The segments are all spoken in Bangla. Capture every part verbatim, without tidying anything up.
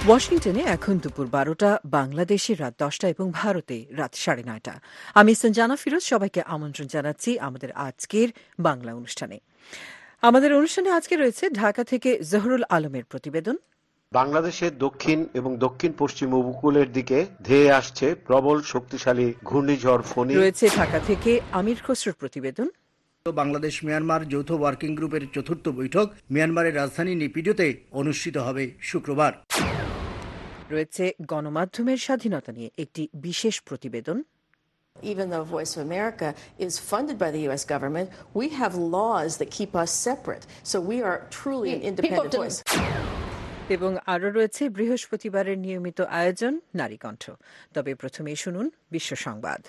ওয়াশিংটনে এখন দুপুর বারোটা, বাংলাদেশে রাত দশটা এবং ভারতে রাত সাড়ে নয়টা। আমি সঞ্জানা ফিরোজ, সবাইকে আমন্ত্রণ জানাচ্ছি আমাদের আজকের বাংলা অনুষ্ঠানে। আমাদের অনুষ্ঠানে আজকে রয়েছে ঢাকা থেকে জহুরুল আলমের প্রতিবেদন। বাংলাদেশের দক্ষিণ এবং দক্ষিণ পশ্চিম উপকূলের দিকে ধেয়ে আসছে প্রবল শক্তিশালী ঘূর্ণিঝড় ফণী। রয়েছে ঢাকা থেকে আমির খসরুর প্রতিবেদন। বাংলাদেশ মিয়ানমার যৌথ ওয়ার্কিং গ্রুপের চতুর্থ বৈঠক মিয়ানমারের রাজধানী নেপিডোতে অনুষ্ঠিত হবে শুক্রবার। রয়েছে গণমাধ্যমের স্বাধীনতা নিয়ে একটি বিশেষ প্রতিবেদন। Even though Voice of America is funded by the U S government, we have laws that keep us separate. So we are truly an independent voice. এবং আরও রয়েছে বৃহস্পতিবারের নিয়মিত আয়োজন নারী কণ্ঠ। তবে প্রথমেই শুনুন বিশ্ব সংবাদ।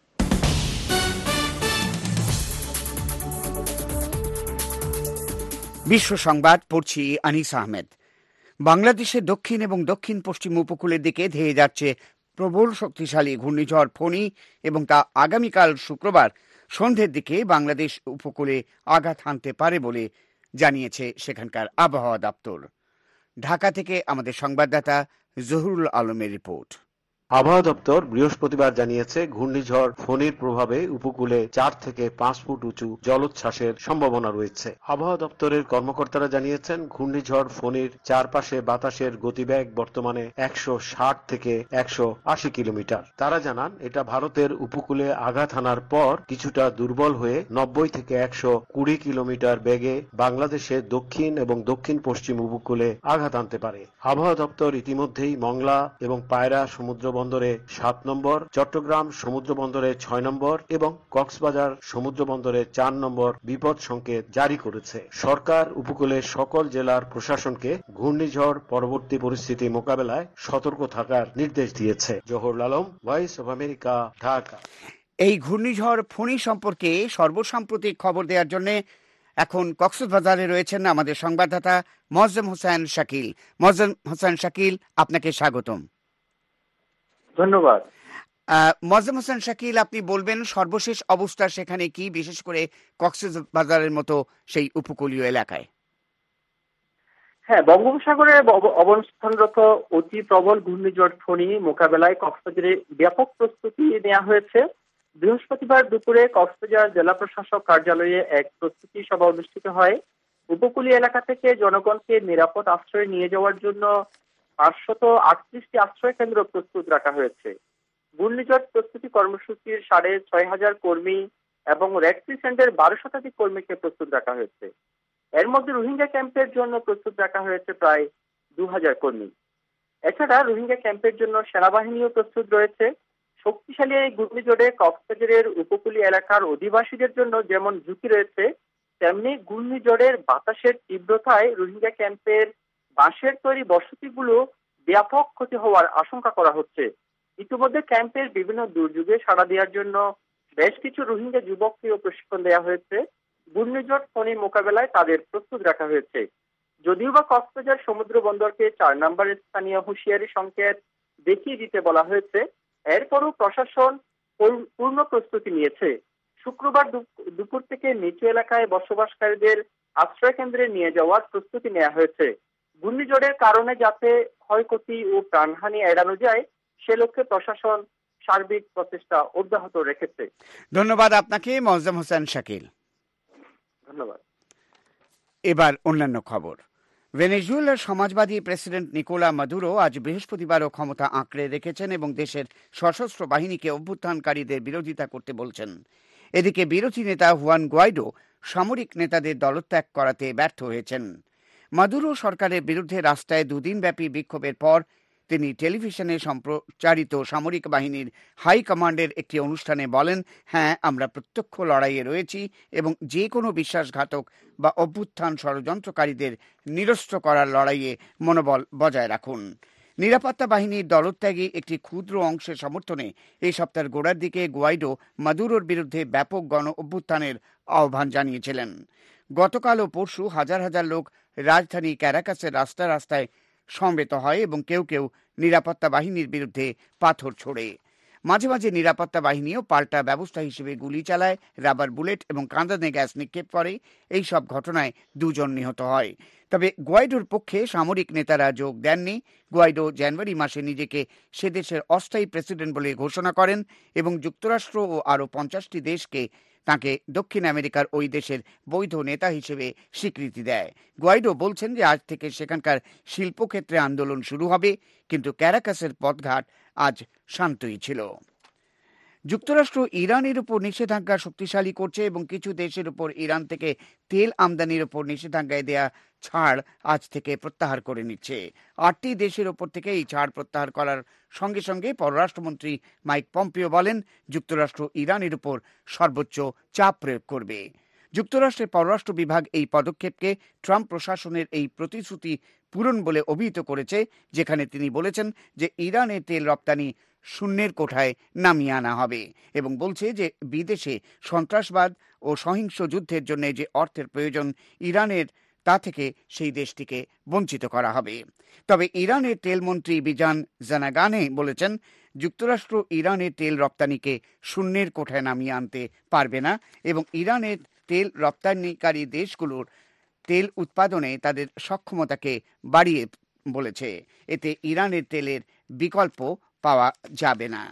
বিশ্ব সংবাদ পড়ছি আনিস আহমেদ। বাংলাদেশের দক্ষিণ এবং দক্ষিণ পশ্চিম উপকূলের দিকে ধেয়ে যাচ্ছে প্রবল শক্তিশালী ঘূর্ণিঝড় ফণী এবং তা আগামীকাল শুক্রবার সন্ধ্যের দিকে বাংলাদেশ উপকূলে আঘাত হানতে পারে বলে জানিয়েছে সেখানকার আবহাওয়া দপ্তর। ঢাকা থেকে আমাদের সংবাদদাতা জহুরুল আলমের রিপোর্ট। আবহাওয়া দপ্তর বৃহস্পতিবার জানিয়েছে ঘূর্ণিঝড় ফণীর প্রভাবে উপকূলে চার থেকে পাঁচ ফুট উঁচু জলোচ্ছ্বাসের সম্ভাবনা রয়েছে। আবহাওয়া দপ্তরের কর্মকর্তারা জানিয়েছেন ঘূর্ণিঝড় ফণীর চারপাশে বাতাসের গতিবেগ বর্তমানে একশো ষাট থেকে একশো আশি কিলোমিটার। তারা জানান এটা ভারতের উপকূলে আঘাত হানার পর কিছুটা দুর্বল হয়ে নব্বই থেকে একশো কুড়ি কিলোমিটার বেগে বাংলাদেশের দক্ষিণ এবং দক্ষিণ পশ্চিম উপকূলে আঘাত আনতে পারে। আবহাওয়া দপ্তর ইতিমধ্যেই মংলা এবং পায়রা সমুদ্র বন্দরে সাত নম্বর, চট্টগ্রাম সমুদ্র বন্দরে ছয় নম্বর এবং কক্সবাজার সমুদ্র বন্দরে চার নম্বর বিপদ সংকেত জারি করেছে। সরকার উপকূলের সকল জেলার প্রশাসনকে ঘূর্ণিঝড় পরবর্তী পরিস্থিতি মোকাবেলায় সতর্ক থাকার নির্দেশ দিয়েছে। Zahurul Alam, voice of America, Dhaka. এই ঘূর্ণিঝড় ফণী সম্পর্কে সর্বসাম্প্রতিক খবর দেওয়ার জন্য এখন কক্সবাজারে রয়েছেন আমাদের সংবাদদাতা মোয়াজ্জেম হোসেন শাকিল। মোয়াজ্জেম হোসেন শাকিল, আপনাকে স্বাগতম। ধন্যবাদ। মোয়াজ্জেম হোসেন শাকিল, আপনি বলবেন সর্বশেষ অবস্থা সেখানে কি, বিশেষ করে কক্সবাজারের মতো সেই উপকূলীয় এলাকায়? হ্যাঁ, বঙ্গোপসাগরে অবস্থানরত অতি প্রবল ঘূর্ণিঝড় ফণী মোকাবেলায় কক্সবাজারে ব্যাপক প্রস্তুতি নেওয়া হয়েছে। বৃহস্পতিবার দুপুরে কক্সবাজার জেলা প্রশাসক কার্যালয়ে এক প্রস্তুতি সভা অনুষ্ঠিত হয়। উপকূলীয় এলাকা থেকে জনগণকে নিরাপদ আশ্রয়ে নিয়ে যাওয়ার জন্য পাঁচশত আটত্রিশটি আশ্রয় কেন্দ্র প্রস্তুত রাখা হয়েছে। ঘূর্ণিঝড় প্রস্তুতি কর্মসূচির সাড়ে ছয় হাজার কর্মী এবং রেড ক্রিসেন্টের বারো শতাধিক কর্মীকে প্রস্তুত রাখা হয়েছে। এর মধ্যে রোহিঙ্গা ক্যাম্পের জন্য প্রস্তুত রাখা হয়েছে প্রায় দু হাজার কর্মী। এছাড়া রোহিঙ্গা ক্যাম্পের জন্য সেনাবাহিনীও প্রস্তুত রয়েছে। শক্তিশালী এই ঘূর্ণিঝড়ে কক্সবাজারের উপকূলীয় এলাকার অধিবাসীদের জন্য যেমন ঝুঁকি রয়েছে, তেমনি ঘূর্ণিঝড়ের বাতাসের তীব্রতায় রোহিঙ্গা ক্যাম্পের বাঁশের তৈরি বসতিগুলো ব্যাপক ক্ষতি হওয়ার আশঙ্কা করা হচ্ছে। ইতিমধ্যে ক্যাম্পের বিভিন্ন দুর্যোগে সাড়া দেওয়ার জন্য বেশ কিছু রোহিঙ্গা যুবককেও প্রশিক্ষণ দেওয়া হয়েছে। ঘূর্ণিঝড় ফণী মোকাবেলায় তাদের প্রস্তুত রাখা হয়েছে। যদিও বা কক্সবাজার সমুদ্র বন্দরকে চার নম্বরের স্থানীয় হুঁশিয়ারি সংকেত দেখিয়ে দিতে বলা হয়েছে, এরপরও প্রশাসন পূর্ণ প্রস্তুতি নিয়েছে। শুক্রবার দুপুর থেকে নিচু এলাকায় বসবাসকারীদের আশ্রয় কেন্দ্রে নিয়ে যাওয়ার প্রস্তুতি নেওয়া হয়েছে। ঘূর্ণিঝড়ের কারণে যাতে ক্ষয়ক্ষতি ও প্রাণহানি এড়ানো যায় সে লক্ষ্যে প্রশাসন সার্বিক প্রচেষ্টা অব্যাহত রেখেছে। ধন্যবাদ আপনাকে মোয়াজ্জেম হোসেন শাকিল। ধন্যবাদ। এবার অন্যান্য খবর। ভেনেজুয়েলার সমাজবাদী প্রেসিডেন্ট নিকোলা মাদুরো আজ বৃহস্পতিবারও ক্ষমতা আঁকড়ে রেখেছেন এবং দেশের সশস্ত্র বাহিনীকে অভ্যুত্থানকারীদের বিরোধিতা করতে বলছেন। এদিকে বিরোধী নেতা হুয়ান গুয়াইডো সামরিক নেতাদের দলত্যাগ করাতে ব্যর্থ হয়েছেন। মাদুরো সরকারের বিরুদ্ধে রাস্তায় দুদিন ব্যাপী বিক্ষোভের পর তিনি টেলিভিশনে সম্প্রচারিত সামরিক বাহিনীর হাই কমান্ডের একটি অনুষ্ঠানে বলেন, হ্যাঁ, আমরা প্রত্যক্ষ লড়াইয়ে রয়েছি এবং যে কোনো বিশ্বাসঘাতক বা অভ্যুত্থান ষড়যন্ত্রকারীদের নিরস্ত্র করার লড়াইয়ে মনোবল বজায় রাখুন। নিরাপত্তা বাহিনীর দলত্যাগী একটি ক্ষুদ্র অংশের সমর্থনে এই সপ্তাহের গোড়ার দিকে গুয়াইডো মাদুরোর বিরুদ্ধে ব্যাপক গণ অভ্যুত্থানের আহ্বান জানিয়েছিলেন। গতকাল ও পরশু হাজার হাজার লোক রাজধানী ক্যারাকাসের রাস্তায় রাস্তায় সমবেত হয় এবং কেউ কেউ নিরাপত্তা বাহিনীর বিরুদ্ধে পাথর ছোড়ে। মাঝে মাঝে নিরাপত্তা বাহিনীও পাল্টা ব্যবস্থা হিসেবে গুলি চালায়, রাবার বুলেট এবং কাঁদানে গ্যাস নিক্ষেপ করে। এই সব ঘটনায় দুজন নিহত হয়। তবে গুয়াইডোর পক্ষে সামরিক নেতারা যোগ দেননি। গুয়াইডো জানুয়ারি মাসে নিজেকে সে দেশের অস্থায়ী প্রেসিডেন্ট বলে ঘোষণা করেন এবং যুক্তরাষ্ট্র ও আরও পঞ্চাশটি দেশকে তাকে দক্ষিণ আমেরিকার ওই দেশের বৈধ নেতা হিসেবে স্বীকৃতি দেয়। গুয়াইডো বলছেন যে আজ থেকে সেখানকার শিল্পক্ষেত্রে আন্দোলন শুরু হবে, কিন্তু ক্যারাকাসের পথঘাট আজ শান্তই ছিল। যুক্তরাষ্ট্র ইরানের উপর নিষেধাজ্ঞা শক্তিশালী করছে এবং কিছু দেশের উপর ইরান থেকে তেল আমদানির উপর নিষেধাজ্ঞায় দেয়া ছাড় আজ থেকে প্রত্যাহার করে নিচ্ছে। আটটি দেশের ওপর থেকে এই ছাড় প্রত্যাহার করার সঙ্গে সঙ্গে পররাষ্ট্রমন্ত্রী মাইক পম্পিও বলেন যুক্তরাষ্ট্র ইরানের উপর সর্বোচ্চ চাপ প্রয়োগ করবে। যুক্তরাষ্ট্রের পররাষ্ট্র বিভাগ এই পদক্ষেপকে ট্রাম্প প্রশাসনের এই প্রতিশ্রুতি পূরণ বলে অভিহিত করেছে, যেখানে তিনি বলেছেন যে ইরানের তেল রপ্তানি শূন্যের কোঠায় নামিয়ে আনা হবে এবং বলছে যে বিদেশে সন্ত্রাসবাদ ও সহিংস যুদ্ধের জন্য যে অর্থের প্রয়োজন ইরানের, তা থেকে সেই দেশটিকে বঞ্চিত করা হবে। তবে ইরানের তেলমন্ত্রী বিজান জানাগানে বলেছেন যুক্তরাষ্ট্র ইরানের তেল রপ্তানিকে শূন্যের কোঠায় নামিয়ে আনতে পারবে না এবং ইরানের তেল রপ্তানিকারী দেশগুলোর তেল উৎপাদনে তাদের সক্ষমতাকে বাড়িয়ে বলেছে। এতে ইরানের তেলের বিকল্প পাওয়া যাবে না।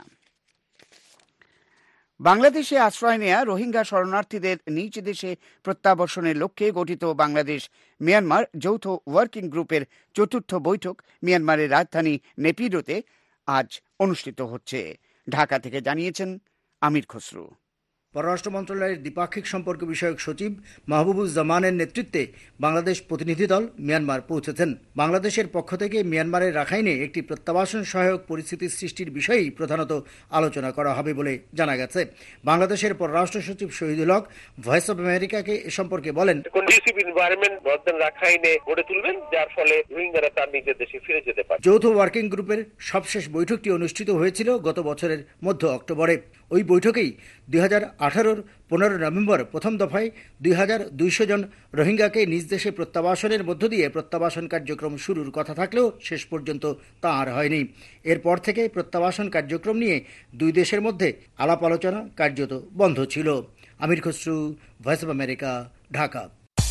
বাংলাদেশে আশ্রয় নেয়া রোহিঙ্গা শরণার্থীদের নিজ দেশে প্রত্যাবর্ষণের লক্ষ্যে গঠিত বাংলাদেশ মিয়ানমার যৌথ ওয়ার্কিং গ্রুপের চতুর্থ বৈঠক মিয়ানমারের রাজধানী নেপিডোতে আজ অনুষ্ঠিত হচ্ছে। ঢাকা থেকে জানিয়েছেন আমির খসরু। পররাষ্ট্র মন্ত্রণালয়ের দ্বিপাক্ষিক সম্পর্ক বিষয়ক সচিব মাহবুবুজ্জামানের নেতৃত্বে বাংলাদেশ প্রতিনিধি দল মিয়ানমার পৌঁছেছেন। বাংলাদেশের পক্ষ থেকে মিয়ানমারের রাখাইনে একটি প্রত্যাবাসন সহায়ক পরিস্থিতি সৃষ্টির বিষয়েই প্রধানত আলোচনা করা হবে বলে জানা গেছে। বাংলাদেশের পররাষ্ট্র সচিব শহীদুল হক ভয়েস অব আমেরিকাকে এ সম্পর্কে বলেন, কন্ডিসিভ এনভায়রনমেন্ট নর্দার্ন রাখাইনে গড়ে তুলবেন, যার ফলে রোহিঙ্গারা তার নিজের দেশে ফিরে যেতে পারে। যৌথ ওয়ার্কিং গ্রুপের সবশেষ বৈঠকটি অনুষ্ঠিত হয়েছিল গত বছরের মধ্য অক্টোবরে। ওই বৈঠকেই দুই হাজার আঠারোর পনেরো নভেম্বর প্রথম দফায় দুই হাজার দুইশো জন রোহিঙ্গাকে নিজ দেশে প্রত্যাবাসনের মধ্য দিয়ে প্রত্যাবাসন কার্যক্রম শুরুর কথা থাকলেও শেষ পর্যন্ত তা আর হয়নি। এরপর থেকে প্রত্যাবাসন কার্যক্রম নিয়ে দুই দেশের মধ্যে আলাপ আলোচনা কার্যত বন্ধ ছিল। Amir Khasru, voice of America, Dhaka.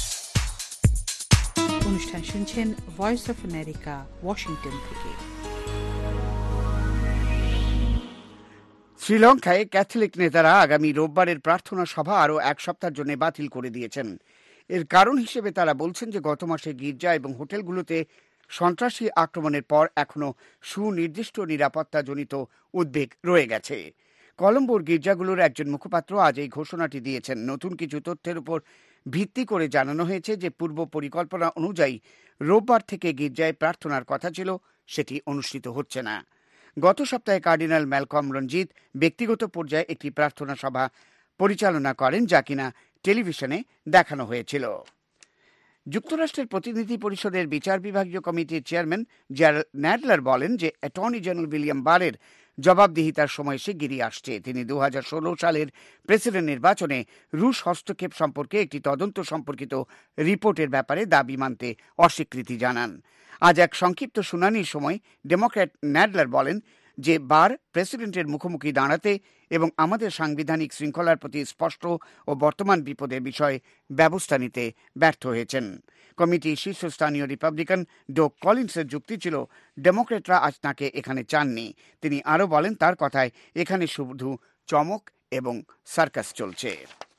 অনুষ্ঠান শুনছেন ভয়েস অফ আমেরিকা, ওয়াশিংটন থেকে। শ্রীলঙ্কায় ক্যাথলিক নেতারা আগামী রোববারের প্রার্থনা সভা আরও এক সপ্তাহের জন্য বাতিল করে দিয়েছেন। এর কারণ হিসেবে তারা বলছেন যে গত মাসে গির্জা এবং হোটেলগুলোতে সন্ত্রাসী আক্রমণের পর এখনও সুনির্দিষ্ট নিরাপত্তাজনিত উদ্বেগ রয়ে গেছে। কলম্বোর গির্জাগুলোর একজন মুখপাত্র আজ এই ঘোষণাটি দিয়েছেন। নতুন কিছু তথ্যের উপর ভিত্তি করে জানানো হয়েছে যে পূর্ব পরিকল্পনা অনুযায়ী রোববার থেকে গির্জায় প্রার্থনার কথা ছিল, সেটি অনুষ্ঠিত হচ্ছে না। গত সপ্তাহে কার্ডিনাল ম্যালকম রঞ্জিত ব্যক্তিগত পর্যায়ে একটি প্রার্থনা সভা পরিচালনা করেন, যা কিনা টেলিভিশনে দেখানো হয়েছিল। যুক্তরাষ্ট্রের প্রতিনিধি পরিষদের বিচার বিভাগীয় কমিটির চেয়ারম্যান জেরাল্ড ন্যাডলার বলেন যে অ্যাটর্নি জেনারেল উইলিয়াম বারের জবাবদিহিতার সময় শিগগিরই আসছে। তিনি দু হাজার ষোলো সালের প্রেসিডেন্ট নির্বাচনে রুশ হস্তক্ষেপ সম্পর্কে একটি তদন্ত সম্পর্কিত রিপোর্টের ব্যাপারে দাবি মানতে অস্বীকৃতি জানান। আজ এক সংক্ষিপ্ত শুনানির সময় ডেমোক্র্যাট ন্যাডলার বলেন যে বার প্রেসিডেন্টের মুখোমুখি দাঁড়াতে এবং আমাদের সাংবিধানিক শৃঙ্খলার প্রতি স্পষ্ট ও বর্তমান বিপদের বিষয়ে ব্যবস্থা নিতে ব্যর্থ হয়েছেন। কমিটির শীর্ষস্থানীয় রিপাবলিকান ডোক কলিন্সের যুক্তি ছিল ডেমোক্রেটরা আজ তাঁকে এখানে চাননি। তিনি আরও বলেন তার কথায় এখানে শুধু চমক এবং সার্কাস চলছে।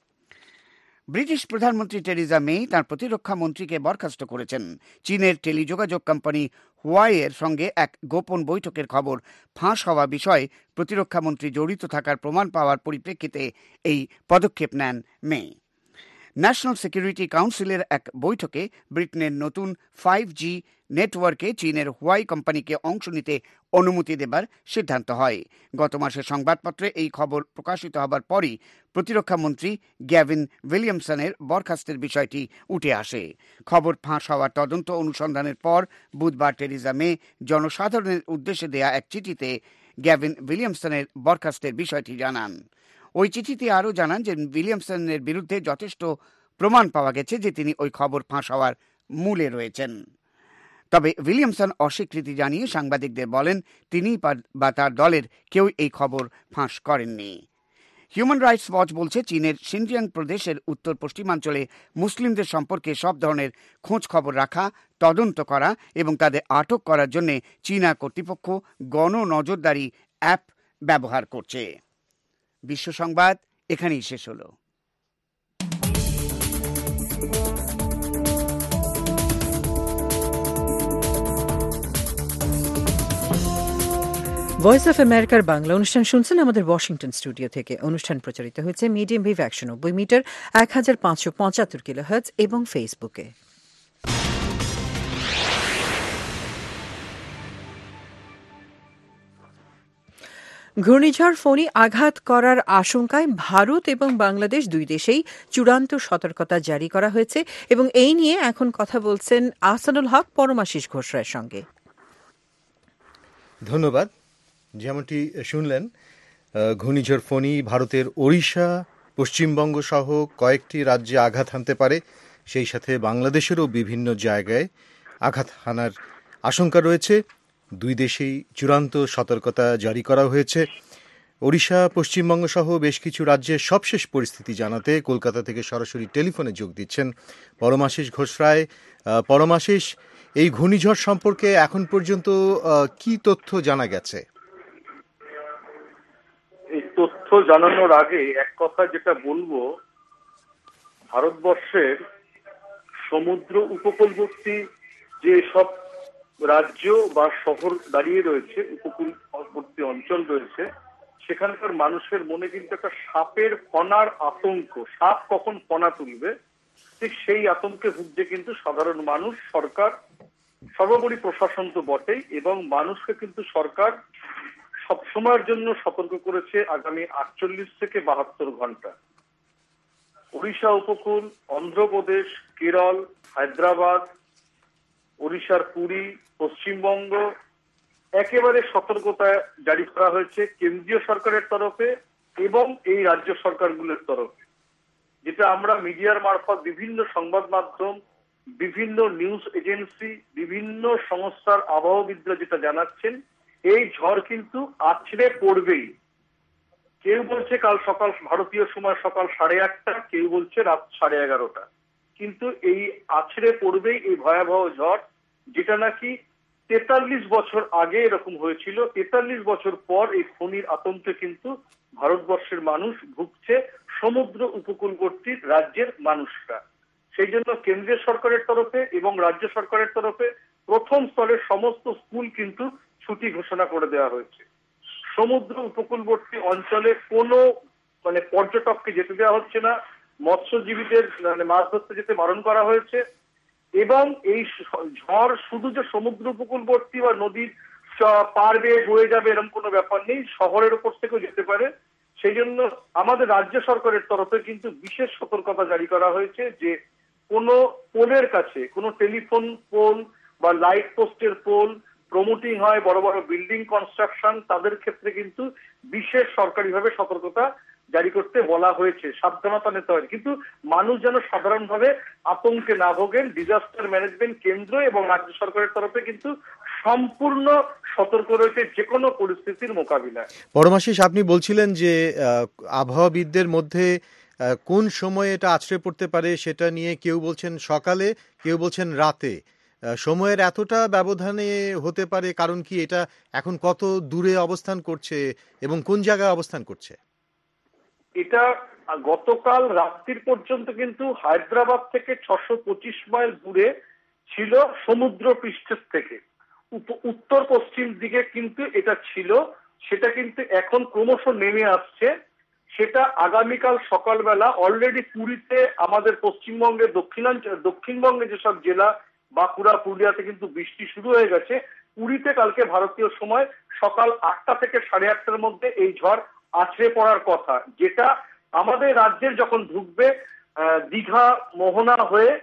ব্রিটিশ প্রধানমন্ত্রী টেরিজা মে তাঁর প্রতিরক্ষা মন্ত্রীকে বরখাস্ত করেছেন। চীনের টেলিযোগাযোগ কোম্পানি হুয়াইয়ের সঙ্গে এক গোপন বৈঠকের খবর ফাঁস হওয়া বিষয়ে প্রতিরক্ষা মন্ত্রী জড়িত থাকার প্রমাণ পাওয়ার পরিপ্রেক্ষিতে এই পদক্ষেপ নেন মে। ন্যাশনাল সিকিউরিটি কাউন্সিলের এক বৈঠকে ব্রিটেনের নতুন ফাইভ জি নেটওয়ার্কে চীনের হুয়াই কোম্পানিকে অংশ নিতে অনুমতি দেবার সিদ্ধান্ত হয়। গত মাসে সংবাদপত্রে এই খবর প্রকাশিত হবার পরই প্রতিরক্ষা মন্ত্রী গ্যাভিন উইলিয়ামসনের বরখাস্তের বিষয়টি উঠে আসে। খবর ফাঁস হওয়ার তদন্ত অনুসন্ধানের পর বুধবার টেরিজা মে জনসাধারণের উদ্দেশ্যে দেয়া এক চিঠিতে গ্যাভিন উইলিয়ামসনের বরখাস্তের বিষয়টি জানান। ওই চিঠিতে আরও জানান যে উইলিয়ামসনের বিরুদ্ধে যথেষ্ট প্রমাণ পাওয়া গেছে যে তিনি ওই খবর ফাঁস হওয়ার মূলে রয়েছেন। তবে উইলিয়ামসন অস্বীকৃতি জানিয়ে সাংবাদিকদের বলেন তিনি বা তার দলের কেউ এই খবর ফাঁস করেননি। হিউম্যান রাইটস ওয়াচ বলছে চীনের সিনজিয়াং প্রদেশের উত্তর পশ্চিমাঞ্চলে মুসলিমদের সম্পর্কে সব ধরনের খোঁজ খবর রাখা, তদন্ত করা এবং তাদের আটক করার জন্য চীনা কর্তৃপক্ষ গণ নজরদারি অ্যাপ ব্যবহার করছে। বিশ্ব সংবাদ এখানেই শেষ হলো। ভয়েস অফ আমেরিকার বাংলা অনুষ্ঠান শুনছেন আমাদের ওয়াশিংটন স্টুডিও থেকে। অনুষ্ঠান প্রচারিত হয়েছে মিডিয়াম ওয়েভ একশো নব্বই মিটার এক হাজার পাঁচশো পঁচাত্তর কিলোহার্টজ এবং ফেসবুকে। ঘূর্ণিঝড় ফণী আঘাত করার আশঙ্কায় ভারত এবং বাংলাদেশ দুই দেশেই চূড়ান্ত সতর্কতা জারি করা হয়েছে এবং এই নিয়ে এখন কথা বলছেন আহসানুল হক পরমাশিস ঘোষরায়ের সঙ্গে। ধন্যবাদ। যেমনটি শুনলেন, ঘূর্ণিঝড় ফণী ভারতের ওড়িশা, পশ্চিমবঙ্গ সহ কয়েকটি রাজ্যে আঘাত হানতে পারে, সেই সাথে বাংলাদেশেরও বিভিন্ন জায়গায় আঘাত হানার আশঙ্কা রয়েছে। দুই দেশেই চূড়ান্ত সতর্কতা জারি করা হয়েছে। ওড়িশা, পশ্চিমবঙ্গ সহ বেশ কিছু রাজ্যের সবশেষ পরিস্থিতি জানাতে কলকাতা থেকে সরাসরি টেলিফোনে যোগ দিচ্ছেন পরমাশিস ঘোষরায়। পরমাশিস, এই ঘূর্ণিঝড় সম্পর্কে এখন পর্যন্ত কি তথ্য জানা গেছে? এই তথ্য জানানোর আগে এক কথা যেটা বলবো, ভারতবর্ষের সমুদ্র উপকূলবর্তী যে সব রাজ্য বা শহর দাঁড়িয়ে রয়েছে, উপকূলবর্তী অঞ্চল রয়েছে, সেখানকার মানুষের মনে কিন্তু একটা সাপের ফনার আতঙ্ক, সাপ কখন ফনা তুলবে ঠিক সেই আতঙ্কে ভুগছে কিন্তু সাধারণ মানুষ। সরকার, সর্বোপরি প্রশাসন তো বটেই, এবং মানুষকে কিন্তু সরকার সবসময়ের জন্য সতর্ক করেছে আগামী আটচল্লিশ থেকে বাহাত্তর ঘন্টা। ওড়িশা উপকূল, অন্ধ্রপ্রদেশ, কেরল, হায়দ্রাবাদ, ওড়িশার পুরী, পশ্চিমবঙ্গ একেবারে সতর্কতা জারি করা হয়েছে কেন্দ্রীয় সরকারের তরফে এবং এই রাজ্য সরকারগুলোর তরফে, যেটা আমরা মিডিয়ার মারফত বিভিন্ন সংবাদ মাধ্যম, বিভিন্ন নিউজ এজেন্সি, বিভিন্ন সংস্থার আবহাওয়াবিদরা যেটা জানাচ্ছেন, এই ঝড় কিন্তু আছড়ে পড়বেই। কেউ বলছে কাল সকাল ভারতীয় সময় সকাল সাড়ে আটটা, কেউ বলছে রাত সাড়ে এগারোটা, কিন্তু এই আছড়ে পড়বেই এই ভয়াবহ ঝড়, যেটা নাকি তেতাল্লিশ বছর আগে এরকম হয়েছিল। তেতাল্লিশ বছর পর এই ফণীর আতঙ্কে কিন্তু ভারতবর্ষের মানুষ ভুগছে, সমুদ্র উপকূলবর্তী রাজ্যের মানুষরা। সেই জন্য কেন্দ্রীয় সরকারের তরফে এবং রাজ্য সরকারের তরফে প্রথম স্তরের সমস্ত স্কুল কিন্তু ছুটি ঘোষণা করে দেওয়া হয়েছে। সমুদ্র উপকূলবর্তী অঞ্চলে কোনো মানে পর্যটককে যেতে দেওয়া হচ্ছে না, মৎস্যজীবীদের মানে মাছ ধরতে যেতে বারণ করা হয়েছে। এবং এই ঝড় শুধু যে সমুদ্র উপকূলবর্তী বা নদীর পার বেয়ে বয়ে যাবে এরকম কোনো ব্যাপার নেই, শহরের উপর থেকেও যেতে পারে। সেই জন্য আমাদের রাজ্য সরকারের তরফে কিন্তু বিশেষ সতর্কতা জারি করা হয়েছে যে কোনো পোলের কাছে, কোনো টেলিফোন পোল বা লাইট পোস্টের পোল, প্রমোটিং হয় বড় বড় বিল্ডিং কনস্ট্রাকশন, তাদের ক্ষেত্রে কিন্তু বিশেষ সরকারিভাবে সতর্কতা জারি করতে বলা হয়েছে, সাবধানতা নিতে হয়। কিন্তু মানুষ যেন সাধারণভাবে আতঙ্কে না ভোগেন, ডিজাস্টার ম্যানেজমেন্ট কেন্দ্র এবং রাজ্য সরকারের তরফে কিন্তু সম্পূর্ণ সতর্ক রয়েছে যে কোনো পরিস্থিতির মোকাবিলায়। পরমাশিস, আপনি বলছিলেন যে আবহাওয়াবিদদের মধ্যে কোন সময়ে এটা আছড়ে পড়তে পারে সেটা নিয়ে কেউ বলছেন সকালে, কেউ বলছেন রাতে। সময়ের এতটা ব্যবধানে হতে পারে কারণ কি? এটা এখন কত দূরে অবস্থান করছে এবং কোন জায়গায় অবস্থান করছে? এটা গতকাল রাত্রির পর্যন্ত কিন্তু হায়দ্রাবাদ থেকে ছশো পঁচিশ মাইল দূরে ছিল সমুদ্র পৃষ্ঠের থেকে, উত্তর পশ্চিম দিকে কিন্তু এটা ছিল। সেটা কিন্তু এখন ক্রমশ নেমে আসছে। সেটা আগামীকাল সকালবেলা অলরেডি পুরীতে, আমাদের পশ্চিমবঙ্গের দক্ষিণাঞ্চল দক্ষিণবঙ্গে যেসব জেলা বাঁকুড়া, পুরুলিয়াতে কিন্তু বৃষ্টি শুরু হয়ে গেছে। পুরীতে কালকে ভারতীয় সময় সকাল আটটা থেকে সাড়ে আটটার মধ্যে এই ঝড় আছড়ে পড়ার কথা, যেটা আমাদের রাজ্যের যখন ঢুকবে দীঘা, মোহনা হয়ে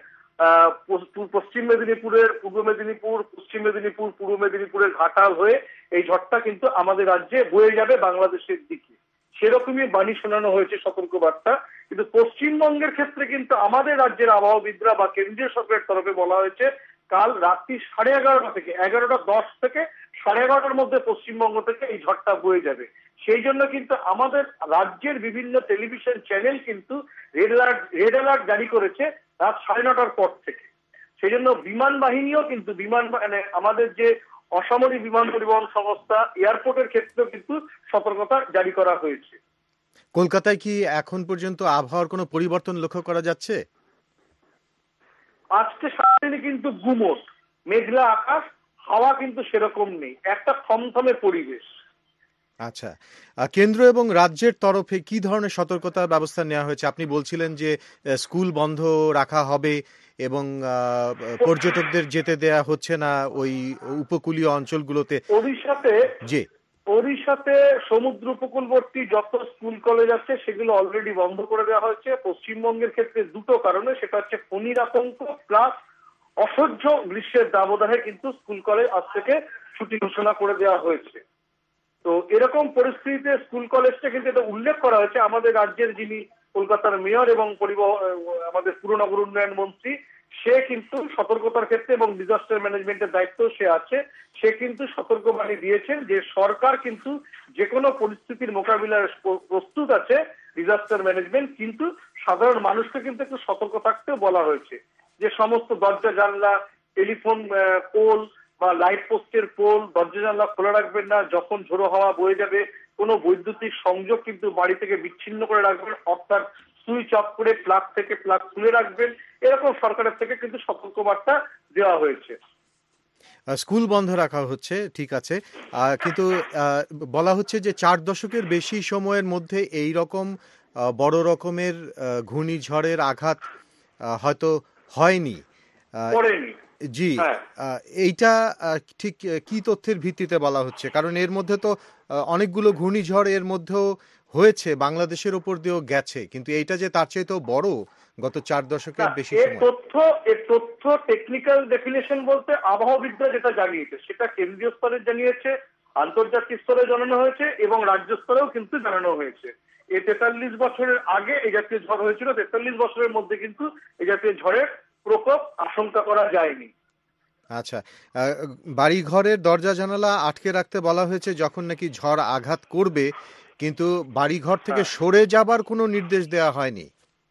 পশ্চিম মেদিনীপুরের, পূর্ব মেদিনীপুর, পশ্চিম মেদিনীপুর, পূর্ব মেদিনীপুরের ঘাটাল হয়ে এই ঝড়টা কিন্তু আমাদের রাজ্যে বয়ে যাবে বাংলাদেশের দিকে। সেরকমই বাণী শোনানো হয়েছে, সতর্কবার্তা। কিন্তু পশ্চিমবঙ্গের ক্ষেত্রে কিন্তু আমাদের রাজ্যের আবহাওয়াবিদরা বা কেন্দ্রীয় সরকারের তরফে বলা হয়েছে কাল রাত্রি সাড়ে এগারোটা থেকে এগারোটা দশ থেকে সাড়ে এগারোটার মধ্যে পশ্চিমবঙ্গ থেকে এই ঝড়টা বয়ে যাবে। সেই জন্য কিন্তু আমাদের রাজ্যের বিভিন্ন টেলিভিশন চ্যানেল কিন্তু রেড অ্যালার্ট রেড অ্যালার্ট জারি করেছে রাত সাড়ে নটার পর থেকে। সেই জন্য বিমান বাহিনীও কিন্তু বিমান মানে আমাদের যে অসামরিক বিমান পরিবহন সংস্থা এয়ারপোর্টের ক্ষেত্রেও কিন্তু সতর্কতা জারি করা হয়েছে। কলকাতায় কি এখন পর্যন্ত আবহাওয়ার কোনো পরিবর্তন লক্ষ্য করা যাচ্ছে? আজকে সারাদিনে কিন্তু গুমোট, মেঘলা আকাশ, হাওয়া কিন্তু সেরকম নেই, একটা থমথমে পরিবেশ। আচ্ছা, কেন্দ্র এবং রাজ্যের তরফে কি ধরনের সতর্কতা ব্যবস্থা নেওয়া হয়েছে? আপনি বলছিলেন যে স্কুল বন্ধ রাখা হবে এবং পর্যটকদের যেতে দেয়া হচ্ছে না ওই উপকূলীয় অঞ্চলগুলোতে। ওড়িশাতে জি ওড়িশাতে সমুদ্র উপকূলবর্তী যত স্কুল কলেজ আছে সেগুলো অলরেডি বন্ধ করে দেওয়া হয়েছে। পশ্চিমবঙ্গের ক্ষেত্রে দুটো কারণে, সেটা হচ্ছে ফণীর আতঙ্ক প্লাস অসহ্য গ্রীষ্মের দাবদাহে কিন্তু স্কুল কলেজ আজ থেকে ছুটি ঘোষণা করে দেওয়া হয়েছে। তো এরকম পরিস্থিতিতে স্কুল কলেজটা কিন্তু এটা উল্লেখ করা হয়েছে। আমাদের রাজ্যের যিনি কলকাতার মেয়র এবং পরিবহন আমাদের পুরনগর উন্নয়ন মন্ত্রী, সে কিন্তু সতর্কতার ক্ষেত্রে এবং ডিজাস্টার ম্যানেজমেন্টের দায়িত্ব সে আছে, সে কিন্তু সতর্কবাণী দিয়েছেন যে সরকার কিন্তু যে কোনো পরিস্থিতির মোকাবিলার প্রস্তুত আছে ডিজাস্টার ম্যানেজমেন্ট, কিন্তু সাধারণ মানুষকে কিন্তু একটু সতর্ক থাকতেও বলা হয়েছে যে সমস্ত দরজা জানলা, টেলিফোন পোল বা লাইট পোস্টের পোল, দরজা জানলা খোলা রাখবেন না। যখন ঝোড়ো হাওয়া বয়ে যাবে কোনো বৈদ্যুতিক সংযোগ কিন্তু বাড়ি থেকে বিচ্ছিন্ন করে রাখবেন, অর্থাৎ সুইচ অফ করে প্লাগ থেকে প্লাগ খুলে রাখবেন। এরকম সরকারের থেকে কিন্তু সতর্কবার্তা দেওয়া হয়েছে। স্কুল বন্ধ রাখা হচ্ছে, ঠিক আছে, কিন্তু বলা হচ্ছে যে চার দশকের বেশি সময়ের মধ্যে এই রকম বড় রকমের ঘূর্ণিঝড়ের আঘাত হয়তো হয়নি। জি, এইটা ঠিক কি তথ্যের ভিত্তিতে বলা হচ্ছে? কারণ এর মধ্যে তো অনেকগুলো ঘূর্ণিঝড় এর মধ্যেও হয়েছে, বাংলাদেশের উপর দিয়েও গেছে, কিন্তু এইটা যে তার চেয়ে তো বড় গত চার দশকের বেশি সময়। তথ্য এর তথ্য টেকনিক্যাল ডেফিনেশন বলতে আবহাওয়াবিদরা যেটা জানিয়েছে সেটা কেন্দ্রীয় স্তরে জানিয়েছে, আন্তর্জাতিক স্তরে জানানো হয়েছে এবং রাজ্য স্তরেও কিন্তু জানানো হয়েছে। এই তেতাল্লিশ বছরের আগে এই জাতীয় ঝড় হয়েছিল, তেতাল্লিশ বছরের মধ্যে কিন্তু এই জাতীয় ঝড়ের প্রকোপ আশঙ্কা করা যায়নি। আচ্ছা, বাড়ি ঘরের দরজা জানালা আটকে রাখতে বলা হয়েছে যখন নাকি ঝড় আঘাত করবে, কিন্তু বাড়ি ঘর থেকে সরে যাবার কোনো নির্দেশ দেওয়া হয়নি।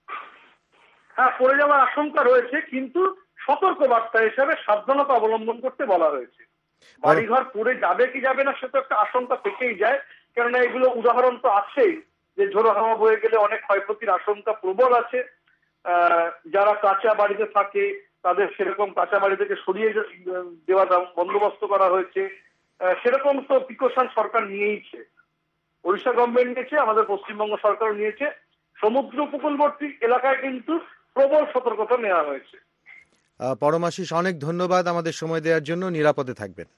হ্যাঁ, পড়ে যাওয়ার আশঙ্কা রয়েছে, কিন্তু সতর্ক বার্তা হিসাবে সাবধানতা অবলম্বন করতে বলা হয়েছে। বাড়িঘর পড়ে যাবে কি যাবে না সে তো একটা আশঙ্কা থেকেই যায়, কেননা এগুলো উদাহরণ তো আছেই যে ঝোড়ো হাওয়া বয়ে গেলে অনেক ক্ষয়ক্ষতির আশঙ্কা প্রবল আছে। যারা কাঁচা বাড়িতে থাকে তাদের সেরকম কাঁচা বাড়ি থেকে সরিয়ে দেওয়ার বন্দোবস্ত করা হয়েছে। সেরকম তো প্রিকশন সরকার নিয়েইছে, ওড়িশা গভর্নমেন্ট নিয়েছে, আমাদের পশ্চিমবঙ্গ সরকারও নিয়েছে। সমুদ্র উপকূলবর্তী এলাকায় কিন্তু প্রবল সতর্কতা নেওয়া হয়েছে। পরমাশিস, অনেক ধন্যবাদ আমাদের সময় দেওয়ার জন্য। নিরাপদে থাকবেন।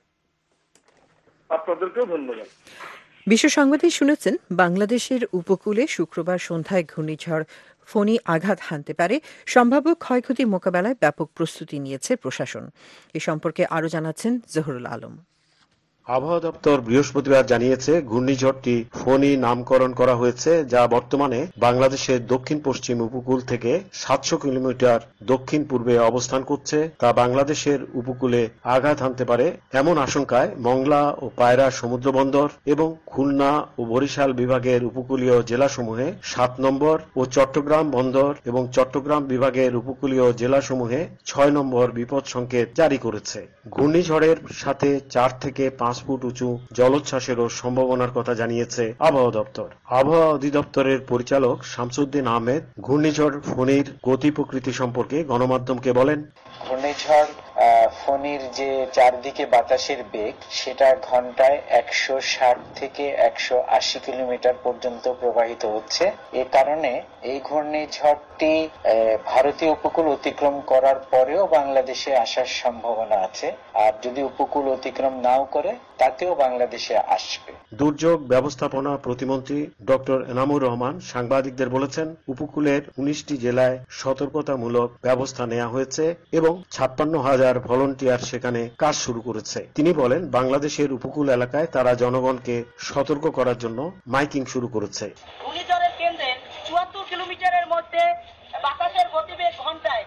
আপনাদেরকেও ধন্যবাদ। বিশ্ব সংবাদে শুনেছেন, বাংলাদেশের উপকূলে শুক্রবার সন্ধ্যায় ঘূর্ণিঝড় ফণী আঘাত হানতে পারে, সম্ভাব্য ক্ষয়ক্ষতি মোকাবেলায় ব্যাপক প্রস্তুতি নিয়েছে প্রশাসন। এ সম্পর্কে আরও জানাচ্ছেন জহুরুল আলম। আবহাওয়া দপ্তর বৃহস্পতিবার জানিয়েছে ঘূর্ণিঝড়টি ফণী নামকরণ করা হয়েছে, যা বর্তমানে বাংলাদেশের দক্ষিণ পশ্চিম উপকূল থেকে সাতশো কিলোমিটার দক্ষিণ পূর্বে অবস্থান করছে। তা বাংলাদেশের উপকূলে আঘাত হানতে পারে এমন আশঙ্কায় মংলা ও পায়রা সমুদ্র বন্দর এবং খুলনা ও বরিশাল বিভাগের উপকূলীয় জেলাসমূহে সাত নম্বর ও চট্টগ্রাম বন্দর এবং চট্টগ্রাম বিভাগের উপকূলীয় জেলাসমূহে ছয় নম্বর বিপদ সংকেত জারি করেছে। ঘূর্ণিঝড়ের সাথে চার থেকে পাঁচ ফুট উঁচু জলোচ্ছ্বাসেরও সম্ভাবনার কথা জানিয়েছে আবহাওয়া দপ্তর। আবহাওয়া অধিদপ্তরের পরিচালক শামসুদ্দিন আহমেদ ঘূর্ণিঝড় ফণীর গতি প্রকৃতি সম্পর্কে গণমাধ্যমকে বলেন, ঘূর্ণিঝড় ফণীর যে চারদিকে বাতাসের বেগ সেটা ঘন্টায় একশো ষাট থেকে একশো আশি কিলোমিটার পর্যন্ত প্রবাহিত হচ্ছে। এ কারণে এই ঘূর্ণিঝড়টি ভারতীয় উপকূল অতিক্রম করার পরেও বাংলাদেশে আসার সম্ভাবনা আছে, আর যদি উপকূল অতিক্রম নাও করে তাতেও বাংলাদেশে আসবে। দুর্যোগ ব্যবস্থাপনা প্রতিমন্ত্রী ডক্টর এনামুর রহমান সাংবাদিকদের বলেছেন, উপকূলের উনিশটি জেলায় সতর্কতামূলক ব্যবস্থা নেওয়া হয়েছে এবং ছাপ্পান্ন হাজার ভলান্টিয়ার সেখানে কাজ শুরু করেছে। তিনি বলেন, বাংলাদেশের উপকূল এলাকায় তারা জনগণকে সতর্ক করার জন্য মাইকিং শুরু করেছে। ঘূর্ণিঝড়ের কেন্দ্রে চুয়াত্তর কিলোমিটারের মধ্যে বাতাসের গতিবেগ ঘন্টায় একশো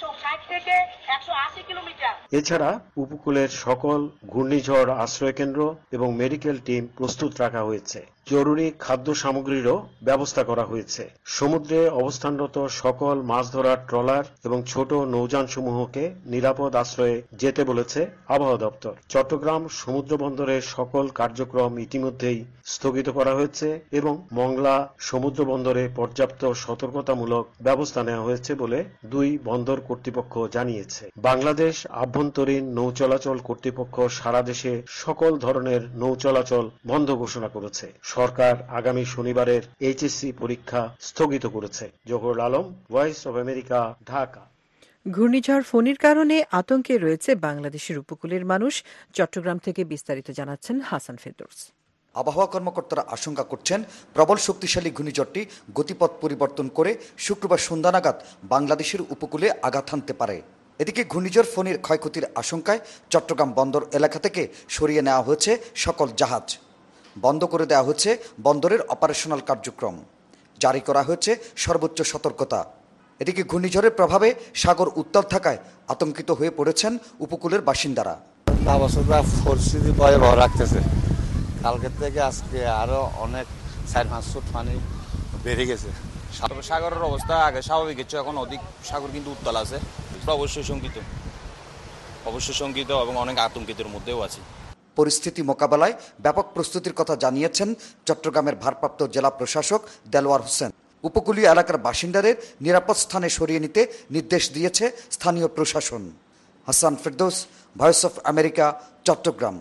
একশো ষাট থেকে একশো আশি কিলোমিটার। এছাড়া উপকূলের সকল ঘূর্ণিঝড় আশ্রয় কেন্দ্র এবং মেডিকেল টিম প্রস্তুত রাখা হয়েছে। জরুরি খাদ্য সামগ্রীরও ব্যবস্থা করা হয়েছে। সমুদ্রে অবস্থানরত সকল মাছ ধরার ট্রলার এবং ছোট নৌযান সমূহকে নিরাপদ আশ্রয়ে যেতে বলেছে আবহাওয়া দপ্তর। চট্টগ্রাম সমুদ্র বন্দরের সকল কার্যক্রম ইতিমধ্যেই স্থগিত করা হয়েছে এবং মংলা সমুদ্র বন্দরে পর্যাপ্ত সতর্কতামূলক ব্যবস্থা নেওয়া হয়েছে বলে দুই বন্দর কর্তৃপক্ষ জানিয়েছে। বাংলাদেশ আভ্যন্তরীণ নৌ চলাচল কর্তৃপক্ষ সারা দেশে সকল ধরনের নৌ চলাচল বন্ধ ঘোষণা করেছে। সরকার আগামী শনিবারের এইচএসসি পরীক্ষা স্থগিত করেছে। Zahurul Alam, voice of America, Dhaka. ঘূর্ণিঝড় ফণীর কারণে আতঙ্কে রয়েছে বাংলাদেশের উপকূলের মানুষ। চট্টগ্রাম থেকে বিস্তারিত জানাচ্ছেন হাসান ফেরদৌস। আবহাওয়া কর্মকর্তারা আশঙ্কা করছেন প্রবল শক্তিশালী ঘূর্ণিঝড়টি গতিপথ পরিবর্তন করে শুক্রবার সন্ধ্যা নাগাদ বাংলাদেশের উপকূলে আঘাত হানতে পারে। এদিকে ঘূর্ণিঝড় ফণীর ক্ষয়ক্ষতির আশঙ্কায় চট্টগ্রাম বন্দর এলাকা থেকে সরিয়ে নেওয়া হয়েছে সকল জাহাজ। বন্ধ করে দেওয়া হচ্ছে বন্দরের অপারেশনাল কার্যক্রম। জারি করা হয়েছে সর্বোচ্চ সতর্কতা। এদিকে ঘূর্ণিঝড়ের প্রভাবে সাগর উত্তাল থাকায় আতঙ্কিত হয়ে পড়েছেন উপকূলের বাসিন্দারা। অবস্থা পরিস্থিতি ভয়াবহ রাখতেছে। কালকে থেকে আজকে আরো অনেক চার পাঁচ ফুট পানি বেড়ে গেছে। সাগরের অবস্থা আগে স্বাভাবিক হচ্ছে, এখন অধিক সাগর কিন্তু উত্তাল আছে। অবশ্যই শঙ্কিত অবশ্যই শঙ্কিত এবং অনেক আতঙ্কিতের মধ্যেও আছে। পরিস্থিতি মোকাবেলায় ব্যাপক প্রস্তুতির কথা জানিয়েছেন চট্টগ্রামের ভারপ্রাপ্ত জেলা প্রশাসক দেলোয়ার হোসেন। উপকূলীয় এলাকার বাসিন্দাদের নিরাপদ স্থানে সরিয়ে নিতে নির্দেশ দিয়েছে স্থানীয় প্রশাসন। Hasan Ferdous, voice of America, Chattogram.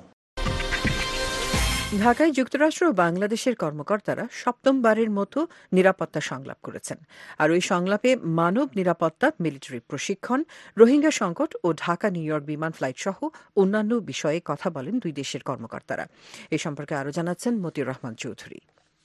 ঢাকায় যুক্তরাষ্ট্র ও বাংলাদেশের কর্মকর্তারা সপ্তমবারের মতো নিরাপত্তা সংলাপ করেছেন। আর ওই সংলাপে মানব নিরাপত্তা, মিলিটারি প্রশিক্ষণ, রোহিঙ্গা সংকট ও ঢাকা নিউ ইয়র্ক বিমান ফ্লাইট সহ অন্যান্য বিষয়ে কথা বলেন দুই দেশের কর্মকর্তারা। এ সম্পর্কে আরও জানাচ্ছেন মতিউর রহমান চৌধুরী।